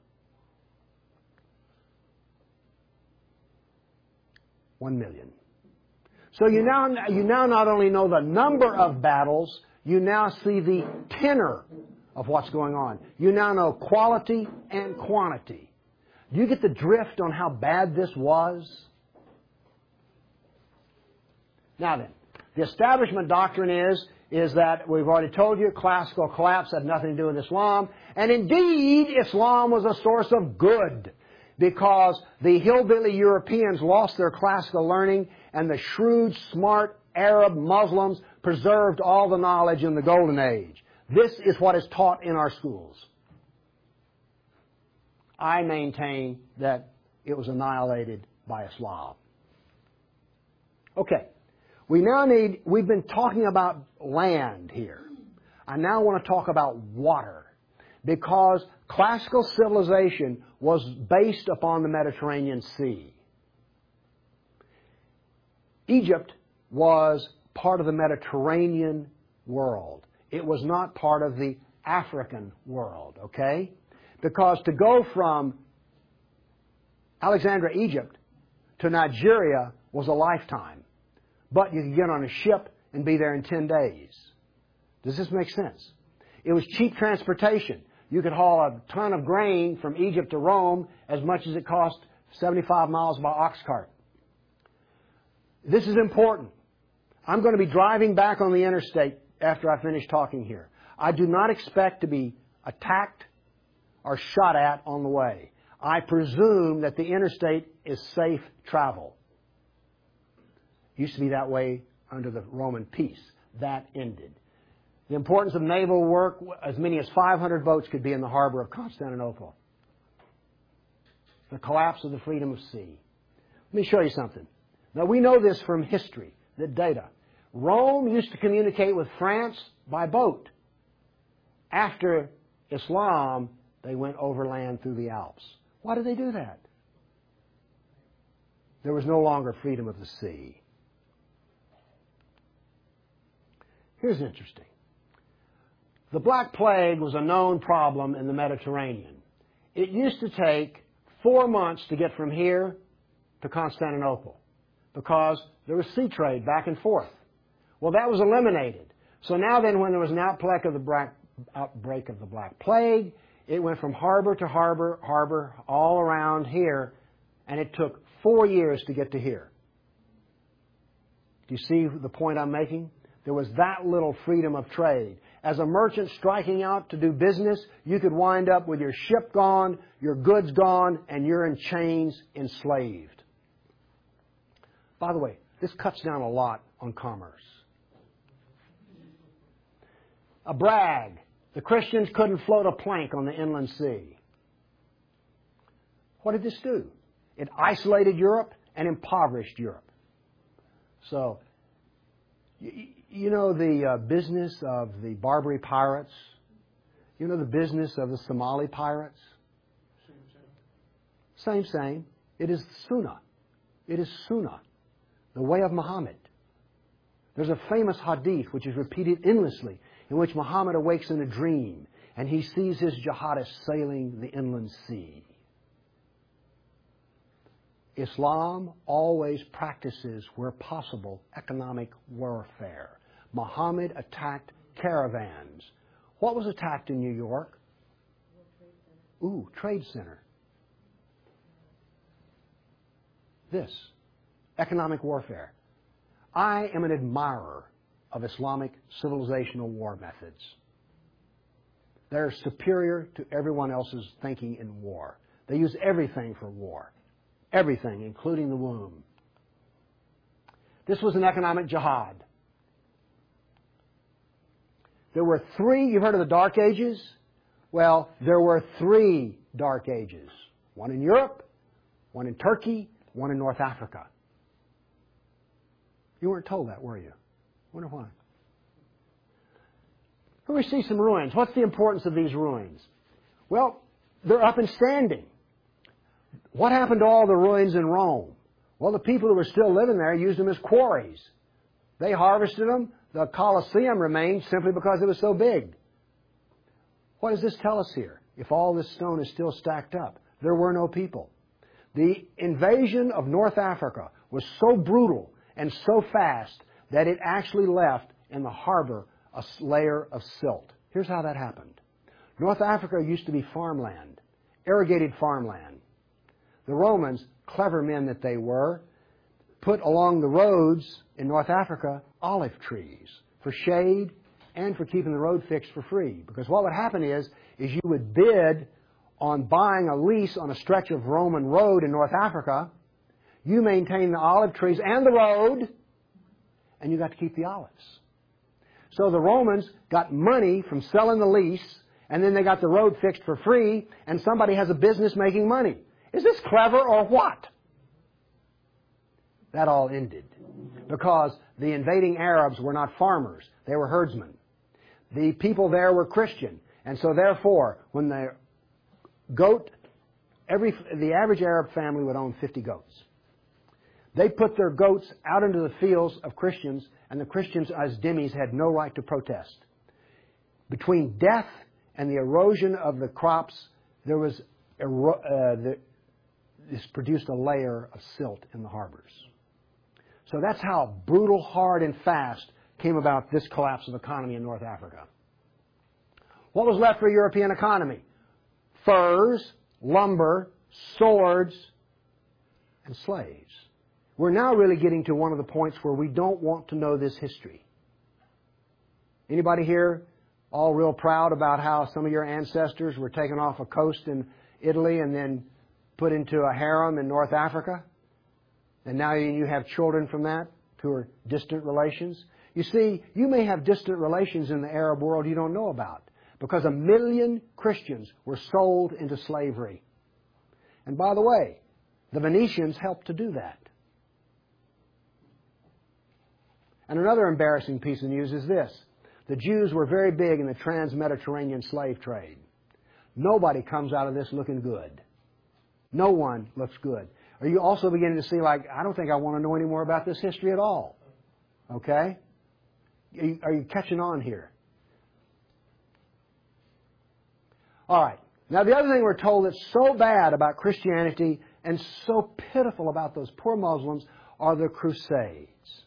One million. So you now, you now not only know the number of battles, you now see the tenor of what's going on. You now know quality and quantity. Do you get the drift on how bad this was? Now then, the establishment doctrine is, is that we've already told you classical collapse had nothing to do with Islam. And indeed, Islam was a source of good, because the hillbilly Europeans lost their classical learning, and the shrewd, smart Arab Muslims preserved all the knowledge in the Golden Age. This is what is taught in our schools. I maintain that it was annihilated by Islam. Okay. We now need, we've been talking about land here. I now want to talk about water, because classical civilization was based upon the Mediterranean Sea. Egypt was part of the Mediterranean world. It was not part of the African world, okay? Because to go from Alexandria, Egypt to Nigeria was a lifetime. But you could get on a ship and be there in ten days. Does this make sense? It was cheap transportation. You could haul a ton of grain from Egypt to Rome as much as it cost seventy-five miles by ox cart. This is important. I'm going to be driving back on the interstate after I finish talking here. I do not expect to be attacked or shot at on the way. I presume that the interstate is safe travel. It used to be that way under the Roman peace. That ended. The importance of naval work, as many as five hundred boats could be in the harbor of Constantinople. The collapse of the freedom of sea. Let me show you something. Now, we know this from history, the data. Rome used to communicate with France by boat. After Islam, they went overland through the Alps. Why did they do that? There was no longer freedom of the sea. Here's interesting. The Black Plague was a known problem in the Mediterranean. It used to take four months to get from here to Constantinople because there was sea trade back and forth. Well, that was eliminated. So now then, when there was an outbreak of the Black, outbreak of the Black Plague, it went from harbor to harbor, harbor, all around here, and it took four years to get to here. Do you see the point I'm making? There was that little freedom of trade. As a merchant striking out to do business, you could wind up with your ship gone, your goods gone, and you're in chains, enslaved. By the way, this cuts down a lot on commerce. A brag. The Christians couldn't float a plank on the inland sea. What did this do? It isolated Europe and impoverished Europe. So, you know the uh, business of the Barbary pirates? You know the business of the Somali pirates? Same, same. It is Sunnah. It is Sunnah, the way of Muhammad. There's a famous hadith which is repeated endlessly, in which Muhammad awakes in a dream and he sees his jihadists sailing the inland sea. Islam always practices, where possible, economic warfare. Muhammad attacked caravans. What was attacked in New York? Ooh, Trade Center. This, economic warfare. I am an admirer of Islamic civilizational war methods. They're superior to everyone else's thinking in war. They use everything for war. Everything, including the womb. This was an economic jihad. There were three, you've heard of the Dark Ages? Well, there were three Dark Ages. One in Europe, one in Turkey, one in North Africa. You weren't told that, were you? Wonder why. Here we see some ruins. What's the importance of these ruins? Well, they're up and standing. What happened to all the ruins in Rome? Well, the people who were still living there used them as quarries. They harvested them. The Colosseum remained simply because it was so big. What does this tell us here? If all this stone is still stacked up, there were no people. The invasion of North Africa was so brutal and so fast that it actually left in the harbor a layer of silt. Here's how that happened. North Africa used to be farmland, irrigated farmland. The Romans, clever men that they were, put along the roads in North Africa olive trees for shade and for keeping the road fixed for free. Because what would happen is, is you would bid on buying a lease on a stretch of Roman road in North Africa. You maintain the olive trees and the road, and you got to keep the olives. So the Romans got money from selling the lease, and then they got the road fixed for free, and somebody has a business making money. Is this clever or what? That all ended because the invading Arabs were not farmers. They were herdsmen. The people there were Christian. And so therefore, when the goat, every, the average Arab family would own fifty goats. They put their goats out into the fields of Christians, and the Christians as dhimmis had no right to protest. Between death and the erosion of the crops, there was ero- uh, the, this produced a layer of silt in the harbors. So that's how brutal, hard, and fast came about this collapse of economy in North Africa. What was left for a European economy? Furs, lumber, swords, and slaves. We're now really getting to one of the points where we don't want to know this history. Anybody here all real proud about how some of your ancestors were taken off a coast in Italy and then put into a harem in North Africa? And now you have children from that who are distant relations? You see, you may have distant relations in the Arab world you don't know about because a million Christians were sold into slavery. And by the way, the Venetians helped to do that. And another embarrassing piece of news is this. The Jews were very big in the trans-Mediterranean slave trade. Nobody comes out of this looking good. No one looks good. Are you also beginning to see, like, I don't think I want to know any more about this history at all? Okay? Are you, are you catching on here? All right. Now, the other thing we're told that's so bad about Christianity and so pitiful about those poor Muslims are the Crusades.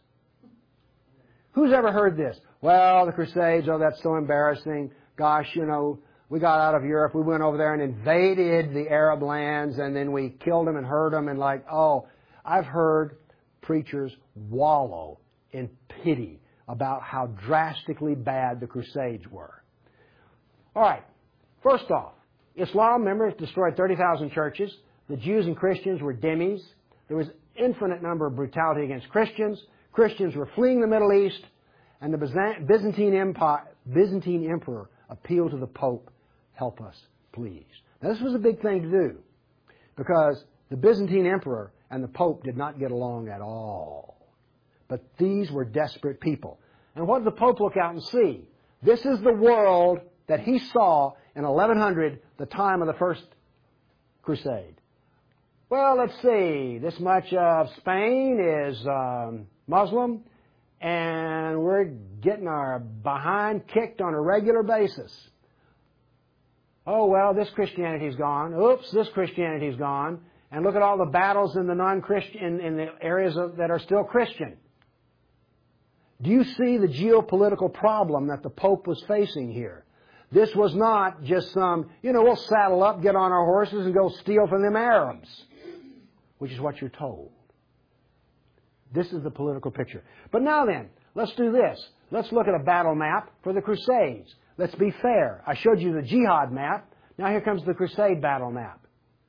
Who's ever heard this? Well, the Crusades, oh, that's so embarrassing. Gosh, you know, we got out of Europe. We went over there and invaded the Arab lands, and then we killed them and hurt them. And like, oh, I've heard preachers wallow in pity about how drastically bad the Crusades were. All right. First off, Islam, remember, destroyed thirty thousand churches. The Jews and Christians were dhimmis. There was infinite number of brutality against Christians. Christians were fleeing the Middle East, and the Byzantine Empire, Byzantine Emperor appealed to the Pope, help us, please. Now, this was a big thing to do because the Byzantine Emperor and the Pope did not get along at all. But these were desperate people. And what did the Pope look out and see? This is the world that he saw in eleven hundred, the time of the First Crusade. Well, let's see. This much of Spain is um, Muslim, and we're getting our behind kicked on a regular basis. Oh, well, this Christianity's gone. Oops, this Christianity's gone. And look at all the battles in the non-Christian, in, in the areas of, that are still Christian. Do you see the geopolitical problem that the Pope was facing here? This was not just some, you know, we'll saddle up, get on our horses, and go steal from them Arabs, which is what you're told. This is the political picture. But now then, let's do this. Let's look at a battle map for the Crusades. Let's be fair. I showed you the jihad map. Now here comes the Crusade battle map.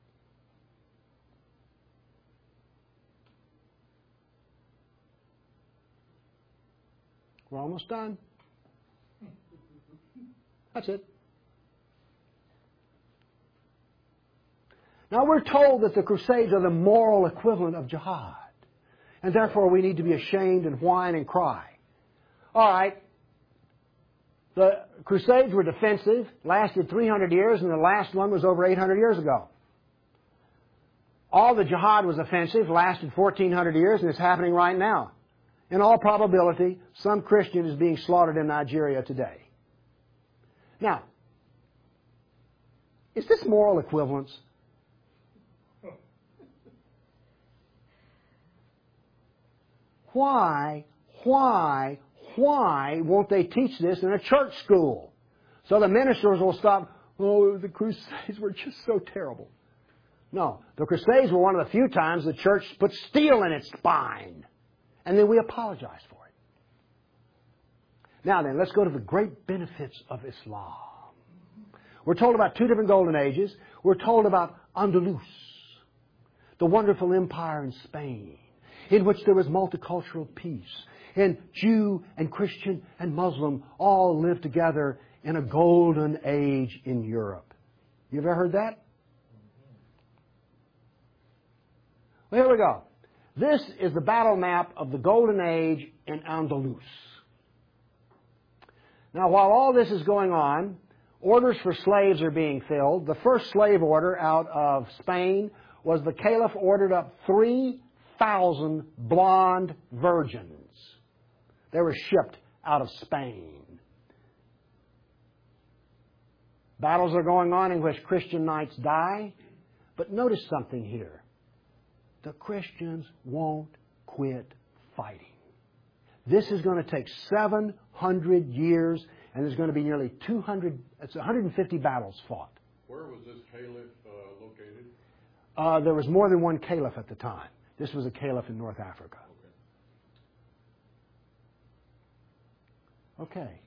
We're almost done. That's it. Now we're told that the Crusades are the moral equivalent of jihad. And therefore we need to be ashamed and whine and cry. All right. The Crusades were defensive, lasted three hundred years, and the last one was over eight hundred years ago. All the jihad was offensive, lasted fourteen hundred years, and it's happening right now. In all probability, some Christian is being slaughtered in Nigeria today. Now, is this moral equivalence? Why, why, why won't they teach this in a church school? So the ministers will stop, oh, the Crusades were just so terrible. No, the Crusades were one of the few times the church put steel in its spine. And then we apologize for it. Now then, let's go to the great benefits of Islam. We're told about two different golden ages. We're told about Andalus, the wonderful empire in Spain, in which there was multicultural peace. And Jew and Christian and Muslim all lived together in a golden age in Europe. You ever heard that? Well, here we go. This is the battle map of the Golden Age in Andalus. Now, while all this is going on, orders for slaves are being filled. The first slave order out of Spain was the Caliph ordered up three thousand blonde virgins. They were shipped out of Spain. Battles are going on in which Christian knights die. But notice something here. The Christians won't quit fighting. This is going to take seven hundred years, and there's going to be nearly two hundred, it's one hundred fifty battles fought. Where was this caliph uh, located? Uh, there was more than one caliph at the time. This was a caliph in North Africa. Okay. Okay.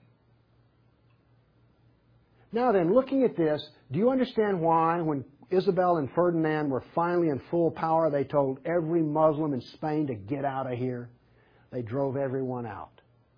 Now then, looking at this, do you understand why when Isabel and Ferdinand were finally in full power, they told every Muslim in Spain to get out of here? They drove everyone out.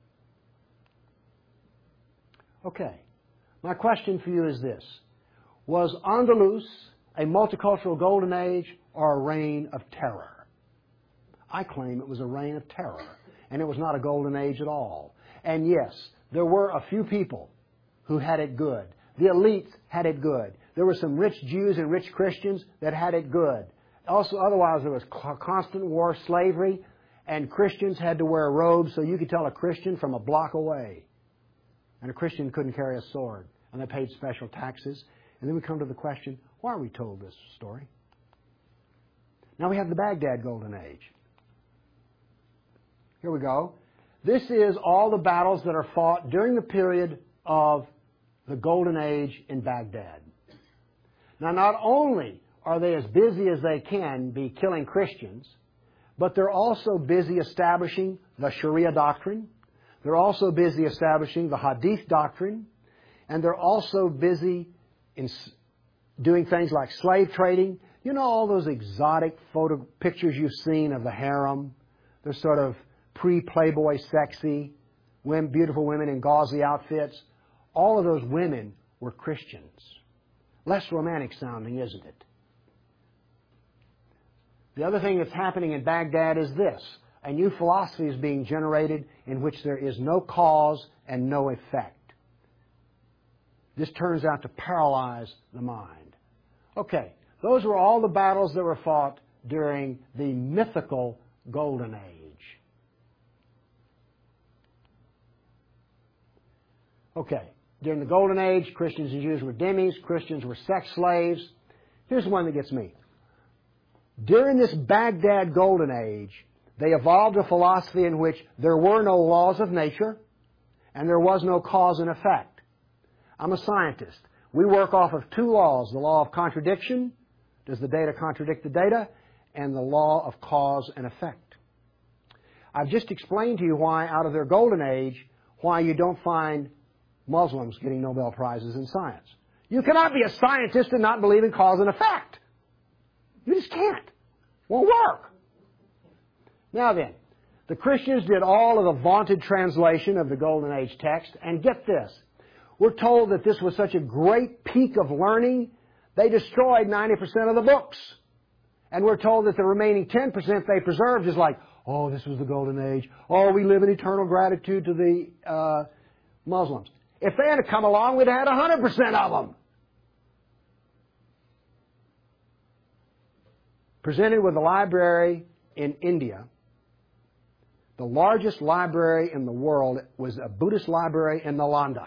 Okay. My question for you is this. Was Andalus a multicultural golden age or a reign of terror? I claim it was a reign of terror, and it was not a golden age at all. And yes, there were a few people who had it good. The elites had it good. There were some rich Jews and rich Christians that had it good. Also, otherwise, there was constant war, slavery, and Christians had to wear robes so you could tell a Christian from a block away. And a Christian couldn't carry a sword, and they paid special taxes. And then we come to the question, why are we told this story? Now we have the Baghdad Golden Age. Here we go. This is all the battles that are fought during the period of the Golden Age in Baghdad. Now, not only are they as busy as they can be killing Christians, but they're also busy establishing the Sharia doctrine. They're also busy establishing the Hadith doctrine. And they're also busy in doing things like slave trading. You know all those exotic photo pictures you've seen of the harem? They're sort of pre-Playboy sexy, women, beautiful women in gauzy outfits. All of those women were Christians. Less romantic sounding, isn't it? The other thing that's happening in Baghdad is this. A new philosophy is being generated in which there is no cause and no effect. This turns out to paralyze the mind. Okay, those were all the battles that were fought during the mythical Golden Age. Okay, during the Golden Age, Christians and Jews were dhimmis, Christians were sex slaves. Here's one that gets me. During this Baghdad Golden Age, they evolved a philosophy in which there were no laws of nature and there was no cause and effect. I'm a scientist. We work off of two laws, the law of contradiction, does the data contradict the data, and the law of cause and effect. I've just explained to you why, out of their golden age, why you don't find Muslims getting Nobel Prizes in science. You cannot be a scientist and not believe in cause and effect. You just can't. Won't work. Now then, the Christians did all of the vaunted translation of the Golden Age text, and get this. We're told that this was such a great peak of learning, they destroyed ninety percent of the books. And we're told that the remaining ten percent they preserved is like, oh, this was the Golden Age. Oh, we live in eternal gratitude to the uh, Muslims. If they had come along, we'd have had one hundred percent of them. Presented with a library in India, the largest library in the world was a Buddhist library in Nalanda.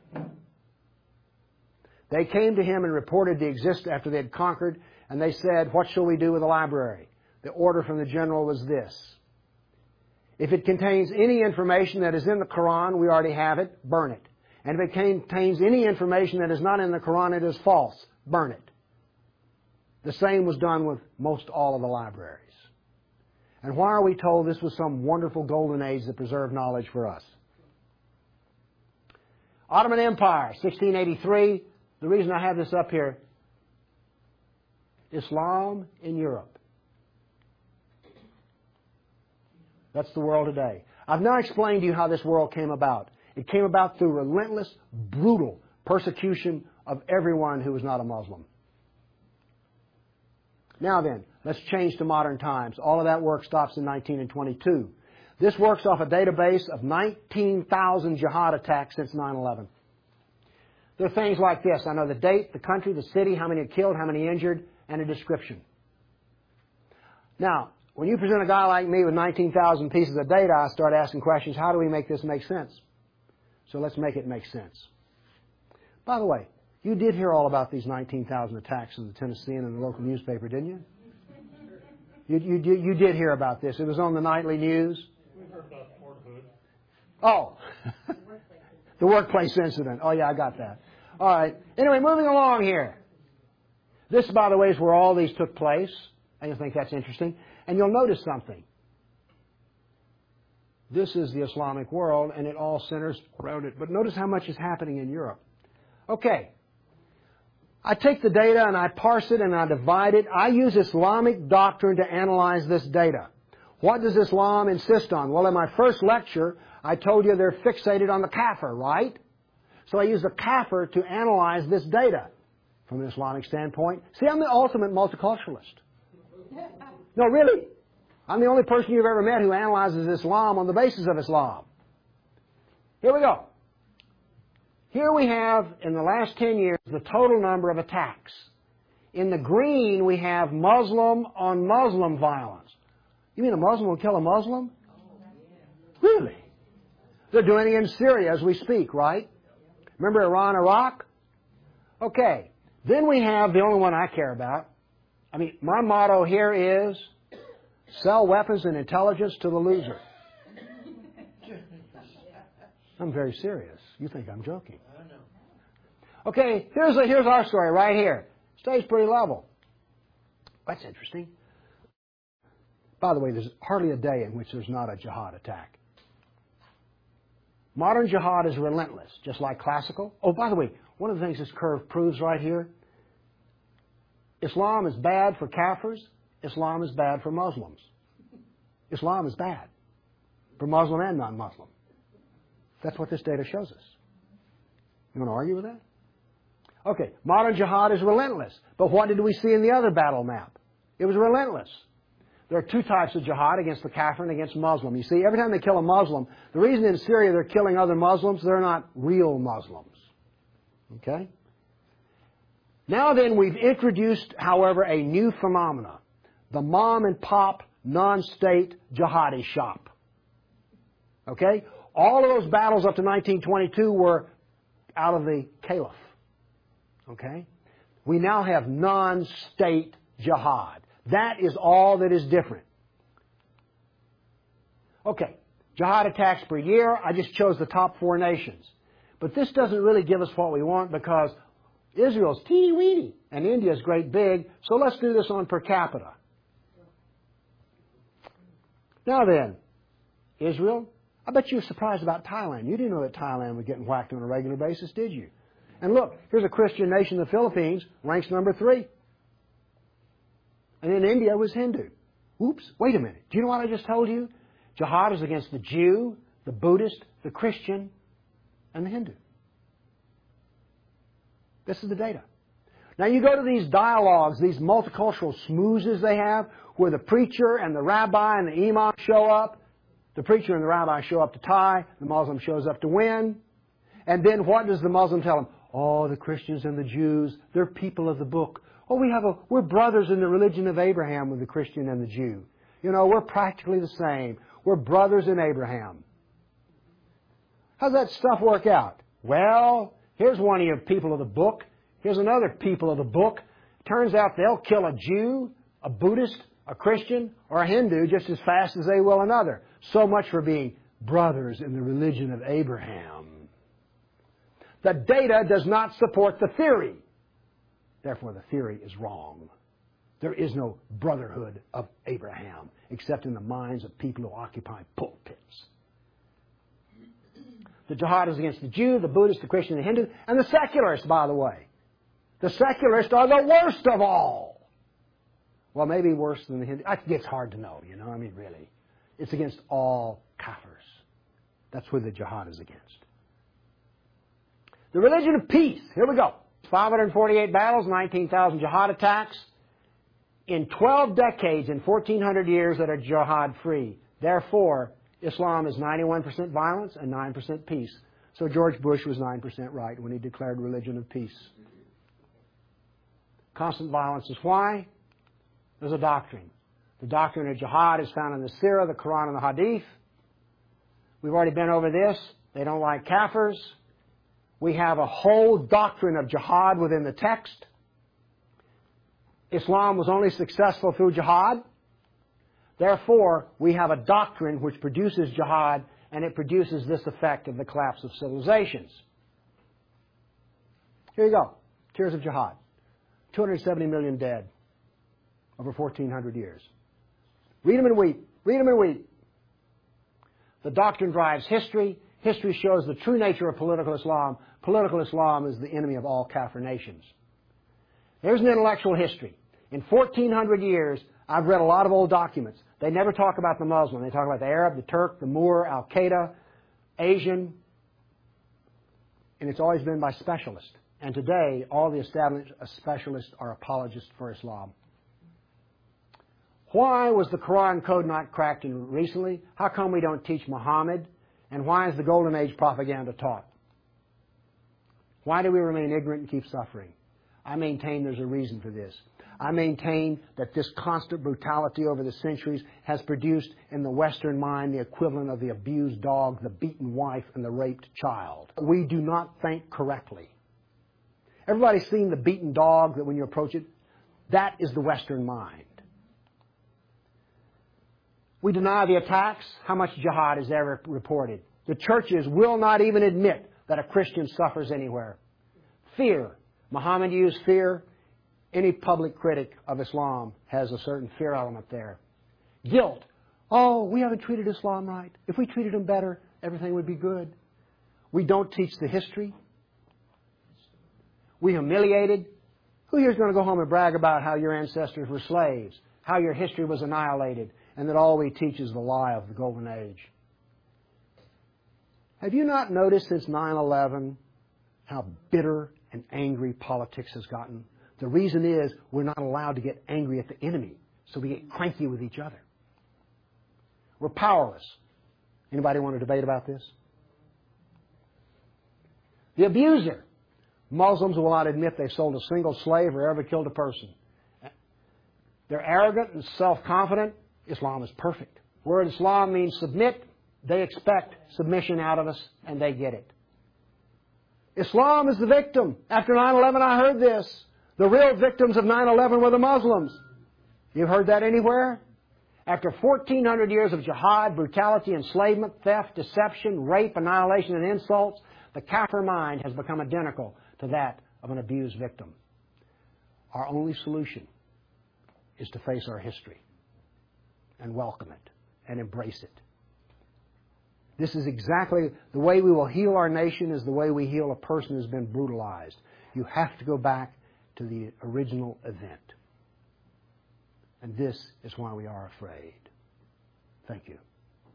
They came to him and reported the existence after they had conquered, and they said, what shall we do with the library? The order from the general was this. If it contains any information that is in the Quran, we already have it, burn it. And if it contains any information that is not in the Quran, it is false, burn it. The same was done with most all of the libraries. And why are we told this was some wonderful golden age that preserved knowledge for us? Ottoman Empire, sixteen eighty-three. The reason I have this up here, Islam in Europe. That's the world today. I've now explained to you how this world came about. It came about through relentless, brutal persecution of everyone who was not a Muslim. Now then, let's change to modern times. All of that work stops in nineteen twenty-two. This works off a database of nineteen thousand jihad attacks since nine eleven. There are things like this. I know the date, the country, the city, how many are killed, how many injured, and a description. Now, when you present a guy like me with nineteen thousand pieces of data, I start asking questions, how do we make this make sense? So let's make it make sense. By the way, you did hear all about these nineteen thousand attacks in the Tennessean and the local newspaper, didn't you? You, you, you, you did hear about this. It was on the nightly news. We heard about Fort Hood. Oh, the workplace incident. Oh, yeah, I got that. All right. Anyway, moving along here. This, by the way, is where all these took place. I just think that's interesting. And you'll notice something. This is the Islamic world, and it all centers around it. But notice how much is happening in Europe. Okay. I take the data and I parse it and I divide it. I use Islamic doctrine to analyze this data. What does Islam insist on? Well, in my first lecture, I told you they're fixated on the kafir, right? So I use the kafir to analyze this data from an Islamic standpoint. See, I'm the ultimate multiculturalist. No, really. I'm the only person you've ever met who analyzes Islam on the basis of Islam. Here we go. Here we have, in the last ten years, the total number of attacks. In the green, we have Muslim on Muslim violence. You mean a Muslim will kill a Muslim? Really? They're doing it in Syria as we speak, right? Remember Iran, Iraq? Okay. Then we have the only one I care about. I mean, my motto here is, sell weapons and intelligence to the loser. I'm very serious. You think I'm joking. Okay, here's, a, here's our story right here. Stays pretty level. That's interesting. By the way, there's hardly a day in which there's not a jihad attack. Modern jihad is relentless, just like classical. Oh, by the way, one of the things this curve proves right here, Islam is bad for Kafirs. Islam is bad for Muslims. Islam is bad for Muslim and non-Muslim. That's what this data shows us. You want to argue with that? Okay, modern jihad is relentless. But what did we see in the other battle map? It was relentless. There are two types of jihad, against the kafir and against Muslim. You see, every time they kill a Muslim, the reason in Syria they're killing other Muslims, they're not real Muslims. Okay? Now then, we've introduced, however, a new phenomena. The mom and pop non-state jihadi shop. Okay? All of those battles up to nineteen twenty-two were out of the caliph. Okay? We now have non-state jihad. That is all that is different. Okay, jihad attacks per year. I just chose the top four nations. But this doesn't really give us what we want because Israel's teeny-weeny and India's great big, so let's do this on per capita. Now then, Israel, I bet you were surprised about Thailand. You didn't know that Thailand was getting whacked on a regular basis, did you? And look, here's a Christian nation, the Philippines, ranks number three. And then India was Hindu. Oops, wait a minute. Do you know what I just told you? Jihad is against the Jew, the Buddhist, the Christian, and the Hindu. This is the data. Now you go to these dialogues, these multicultural smoozes they have, where the preacher and the rabbi and the imam show up. The preacher and the rabbi show up to tie. The Muslim shows up to win. And then what does the Muslim tell them? Oh, the Christians and the Jews, they're people of the book. Oh, we have a, we're brothers in the religion of Abraham with the Christian and the Jew. You know, we're practically the same. We're brothers in Abraham. How's that stuff work out? Well, here's one of your people of the book. Here's another people of the book. Turns out they'll kill a Jew, a Buddhist, a Christian, or a Hindu just as fast as they will another. So much for being brothers in the religion of Abraham. The data does not support the theory. Therefore, the theory is wrong. There is no brotherhood of Abraham, except in the minds of people who occupy pulpits. The jihad is against the Jew, the Buddhist, the Christian, the Hindu, and the secularists, by the way. The secularists are the worst of all. Well, maybe worse than the Hindu. It's hard to know, you know. I mean, really. It's against all kafirs. That's who the jihad is against. The religion of peace. Here we go. five hundred forty-eight battles, nineteen thousand jihad attacks. In twelve decades, in fourteen hundred years that are jihad-free. Therefore, Islam is ninety-one percent violence and nine percent peace. So George Bush was nine percent right when he declared religion of peace. Constant violence is why? There's a doctrine. The doctrine of jihad is found in the Sirah, the Quran, and the Hadith. We've already been over this. They don't like kafirs. We have a whole doctrine of jihad within the text. Islam was only successful through jihad. Therefore, we have a doctrine which produces jihad, and it produces this effect of the collapse of civilizations. Here you go. Tears of jihad. two hundred seventy million dead over fourteen hundred years. Read them and weep. Read them and weep. The doctrine drives history. History shows the true nature of political Islam. Political Islam is the enemy of all Kafir nations. There's an intellectual history. In fourteen hundred years, I've read a lot of old documents. They never talk about the Muslim. They talk about the Arab, the Turk, the Moor, Al-Qaeda, Asian. And it's always been by specialists. And today, all the established specialists are apologists for Islam. Why was the Quran code not cracked in recently? How come we don't teach Muhammad? And why is the Golden Age propaganda taught? Why do we remain ignorant and keep suffering? I maintain there's a reason for this. I maintain that this constant brutality over the centuries has produced in the Western mind the equivalent of the abused dog, the beaten wife, and the raped child. We do not think correctly. Everybody's seen the beaten dog that when you approach it? That is the Western mind. We deny the attacks. How much jihad is ever reported? The churches will not even admit that a Christian suffers anywhere. Fear. Muhammad used fear. Any public critic of Islam has a certain fear element there. Guilt. Oh, we haven't treated Islam right. If we treated them better, everything would be good. We don't teach the history. We humiliated. Who here is going to go home and brag about how your ancestors were slaves, how your history was annihilated, and that all we teach is the lie of the Golden Age? Have you not noticed since nine eleven how bitter and angry politics has gotten? The reason is we're not allowed to get angry at the enemy, so we get cranky with each other. We're powerless. Anybody want to debate about this? The abuser. Muslims will not admit they sold a single slave or ever killed a person. They're arrogant and self-confident. Islam is perfect. Word Islam means submit. They expect submission out of us, and they get it. Islam is the victim. After nine eleven, I heard this. The real victims of nine eleven were the Muslims. You've heard that anywhere? After fourteen hundred years of jihad, brutality, enslavement, theft, deception, rape, annihilation, and insults, the kafir mind has become identical to that of an abused victim. Our only solution is to face our history and welcome it and embrace it. This is exactly the way we will heal our nation, is the way we heal a person who's been brutalized. You have to go back to the original event. And this is why we are afraid. Thank you.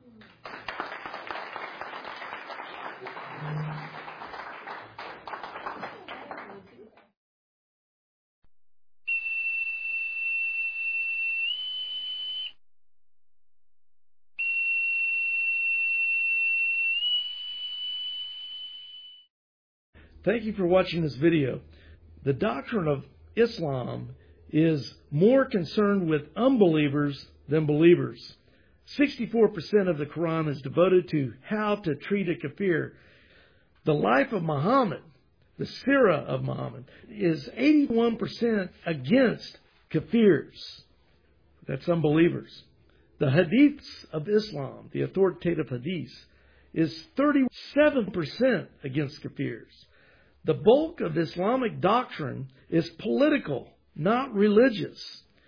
Thank you for watching this video. The doctrine of Islam is more concerned with unbelievers than believers. sixty-four percent of the Quran is devoted to how to treat a kafir. The life of Muhammad, the seerah of Muhammad, is eighty-one percent against kafirs. That's unbelievers. The hadiths of Islam, the authoritative hadiths, is thirty-seven percent against kafirs. The bulk of Islamic doctrine is political, not religious.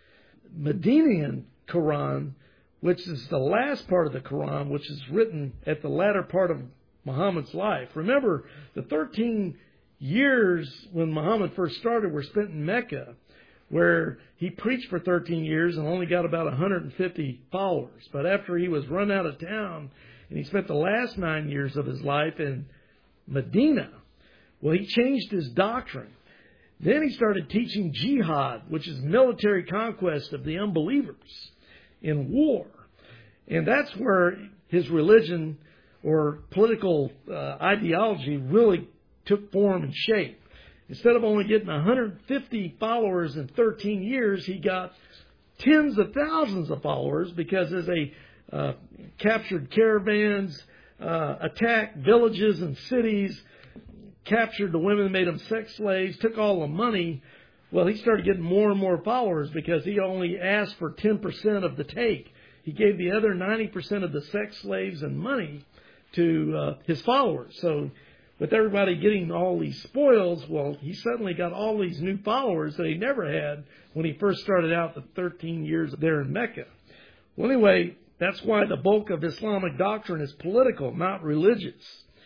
Medinean Quran, which is the last part of the Quran, which is written at the latter part of Muhammad's life. Remember, the thirteen years when Muhammad first started were spent in Mecca, where he preached for thirteen years and only got about one hundred fifty followers. But after he was run out of town, and he spent the last nine years of his life in Medina, well, he changed his doctrine. Then he started teaching jihad, which is military conquest of the unbelievers in war. And that's where his religion or political uh, ideology really took form and shape. Instead of only getting one hundred fifty followers in thirteen years, he got tens of thousands of followers because as they uh, captured caravans, uh, attacked villages and cities, captured the women, made them sex slaves, took all the money. Well, he started getting more and more followers because he only asked for ten percent of the take. He gave the other ninety percent of the sex slaves and money to uh, his followers. So with everybody getting all these spoils, well, he suddenly got all these new followers that he never had when he first started out the thirteen years there in Mecca. Well, anyway, that's why the bulk of Islamic doctrine is political, not religious.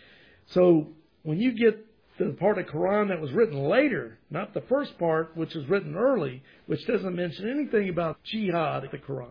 So when you get to the part of Quran that was written later, not the first part, which was written early, which doesn't mention anything about jihad in the Quran.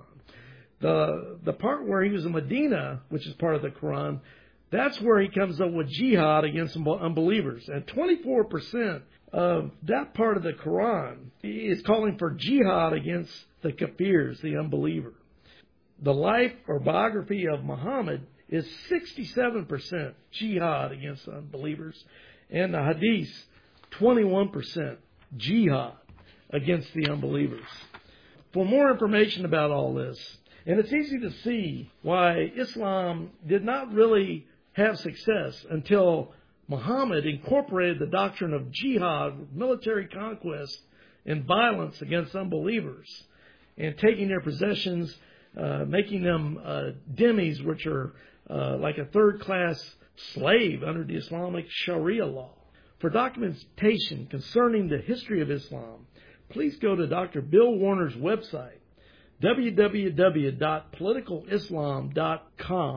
The, the part where he was in Medina, which is part of the Quran, that's where he comes up with jihad against unbelievers. And twenty-four percent of that part of the Quran is calling for jihad against the kafirs, the unbeliever. The life or biography of Muhammad is sixty-seven percent jihad against unbelievers, and the hadith, twenty-one percent jihad against the unbelievers. For more information about all this, and it's easy to see why Islam did not really have success until Muhammad incorporated the doctrine of jihad, military conquest, and violence against unbelievers, and taking their possessions, uh, making them uh, dhimmis, which are uh, like a third-class slave under the Islamic Sharia law. For documentation concerning the history of Islam, please go to Doctor Bill Warner's website, w w w dot political islam dot com.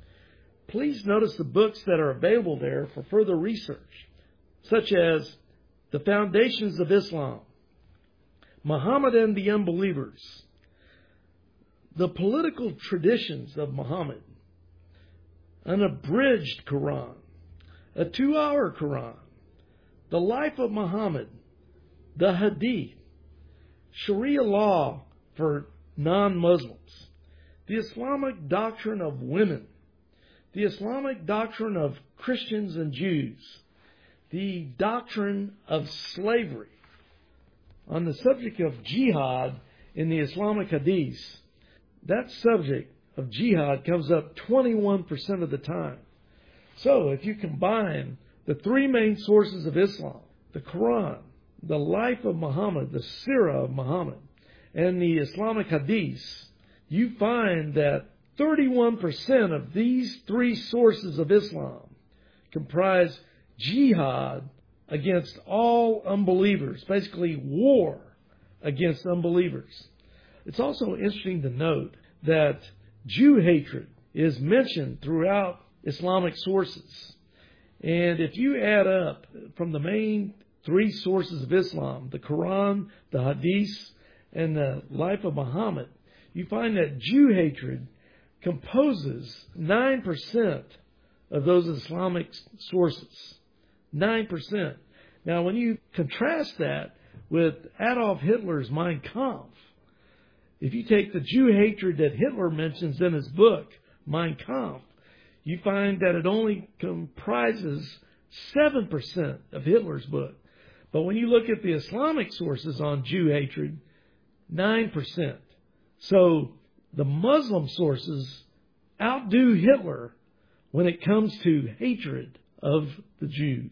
Please notice the books that are available there for further research, such as The Foundations of Islam, Muhammad and the Unbelievers, The Political Traditions of Muhammad, An Abridged Quran, A Two-Hour Quran, The Life of Muhammad, The Hadith, Sharia Law for Non-Muslims, The Islamic Doctrine of Women, The Islamic Doctrine of Christians and Jews, The Doctrine of Slavery. On the subject of jihad in the Islamic Hadith, that subject of jihad comes up twenty-one percent of the time. So if you combine the three main sources of Islam, the Quran, the life of Muhammad, the seerah of Muhammad, and the Islamic Hadith, you find that thirty-one percent of these three sources of Islam comprise jihad against all unbelievers, basically war against unbelievers. It's also interesting to note that Jew hatred is mentioned throughout Islamic sources. And if you add up from the main three sources of Islam, the Quran, the Hadith, and the life of Muhammad, you find that Jew hatred composes nine percent of those Islamic sources. nine percent. Now, when you contrast that with Adolf Hitler's Mein Kampf, if you take the Jew hatred that Hitler mentions in his book, Mein Kampf, you find that it only comprises seven percent of Hitler's book. But when you look at the Islamic sources on Jew hatred, nine percent. So the Muslim sources outdo Hitler when it comes to hatred of the Jews.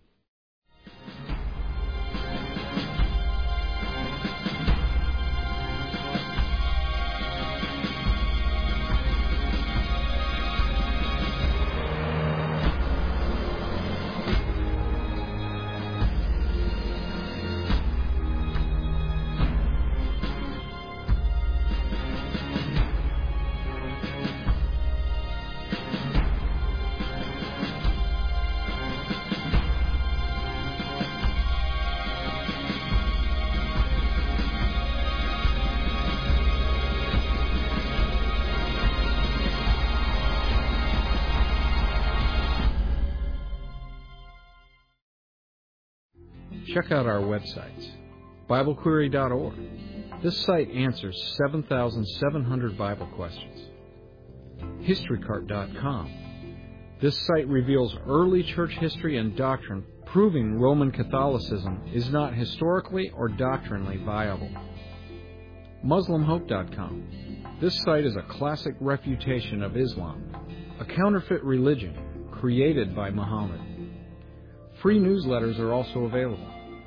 Check out our websites, Bible Query dot org. This site answers seven thousand seven hundred Bible questions. History Cart dot com. This site reveals early church history and doctrine, proving Roman Catholicism is not historically or doctrinally viable. Muslim Hope dot com. This site is a classic refutation of Islam, a counterfeit religion created by Muhammad. Free newsletters are also available.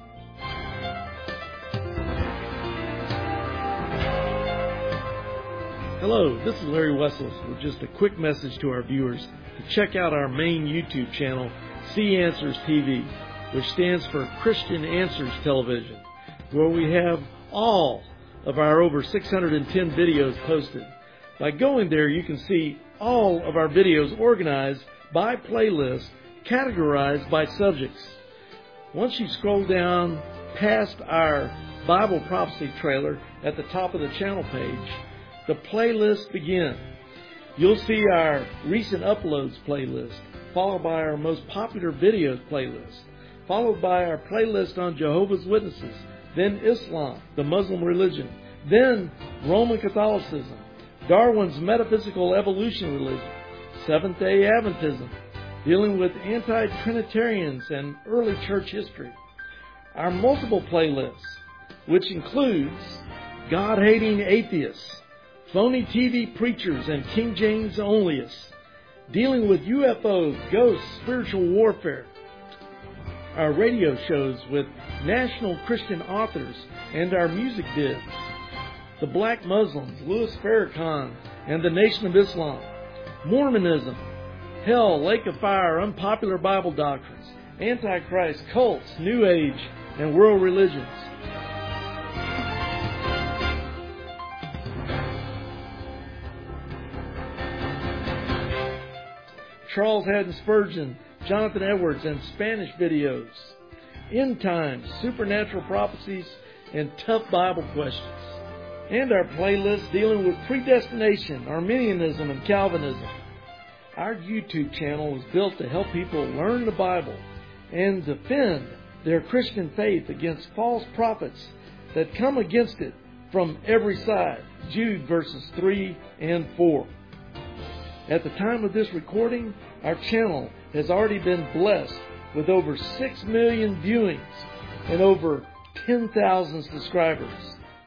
Hello, this is Larry Wessels with just a quick message to our viewers to check out our main YouTube channel, See Answers T V, which stands for Christian Answers Television, where we have all of our over six hundred ten videos posted. By going there, you can see all of our videos organized by playlist, categorized by subjects. Once you scroll down past our Bible prophecy trailer at the top of the channel page, the playlist begins. You'll see our recent uploads playlist, followed by our most popular videos playlist, followed by our playlist on Jehovah's Witnesses, then Islam, the Muslim religion, then Roman Catholicism, Darwin's metaphysical evolution religion, Seventh-day Adventism, dealing with anti-Trinitarians and early church history. Our multiple playlists, which includes God-hating atheists, phony T V preachers and King James onlyists, dealing with U F Os, ghosts, spiritual warfare. Our radio shows with national Christian authors and our music vids. The Black Muslims, Louis Farrakhan and the Nation of Islam. Mormonism, hell, lake of fire, unpopular Bible doctrines, Antichrist, cults, New Age, and world religions. Charles Haddon Spurgeon, Jonathan Edwards, and Spanish videos. End times, supernatural prophecies, and tough Bible questions. And our playlist dealing with predestination, Arminianism, and Calvinism. Our YouTube channel is built to help people learn the Bible and defend their Christian faith against false prophets that come against it from every side. Jude verses three and four. At the time of this recording, our channel has already been blessed with over six million viewings and over ten thousand subscribers.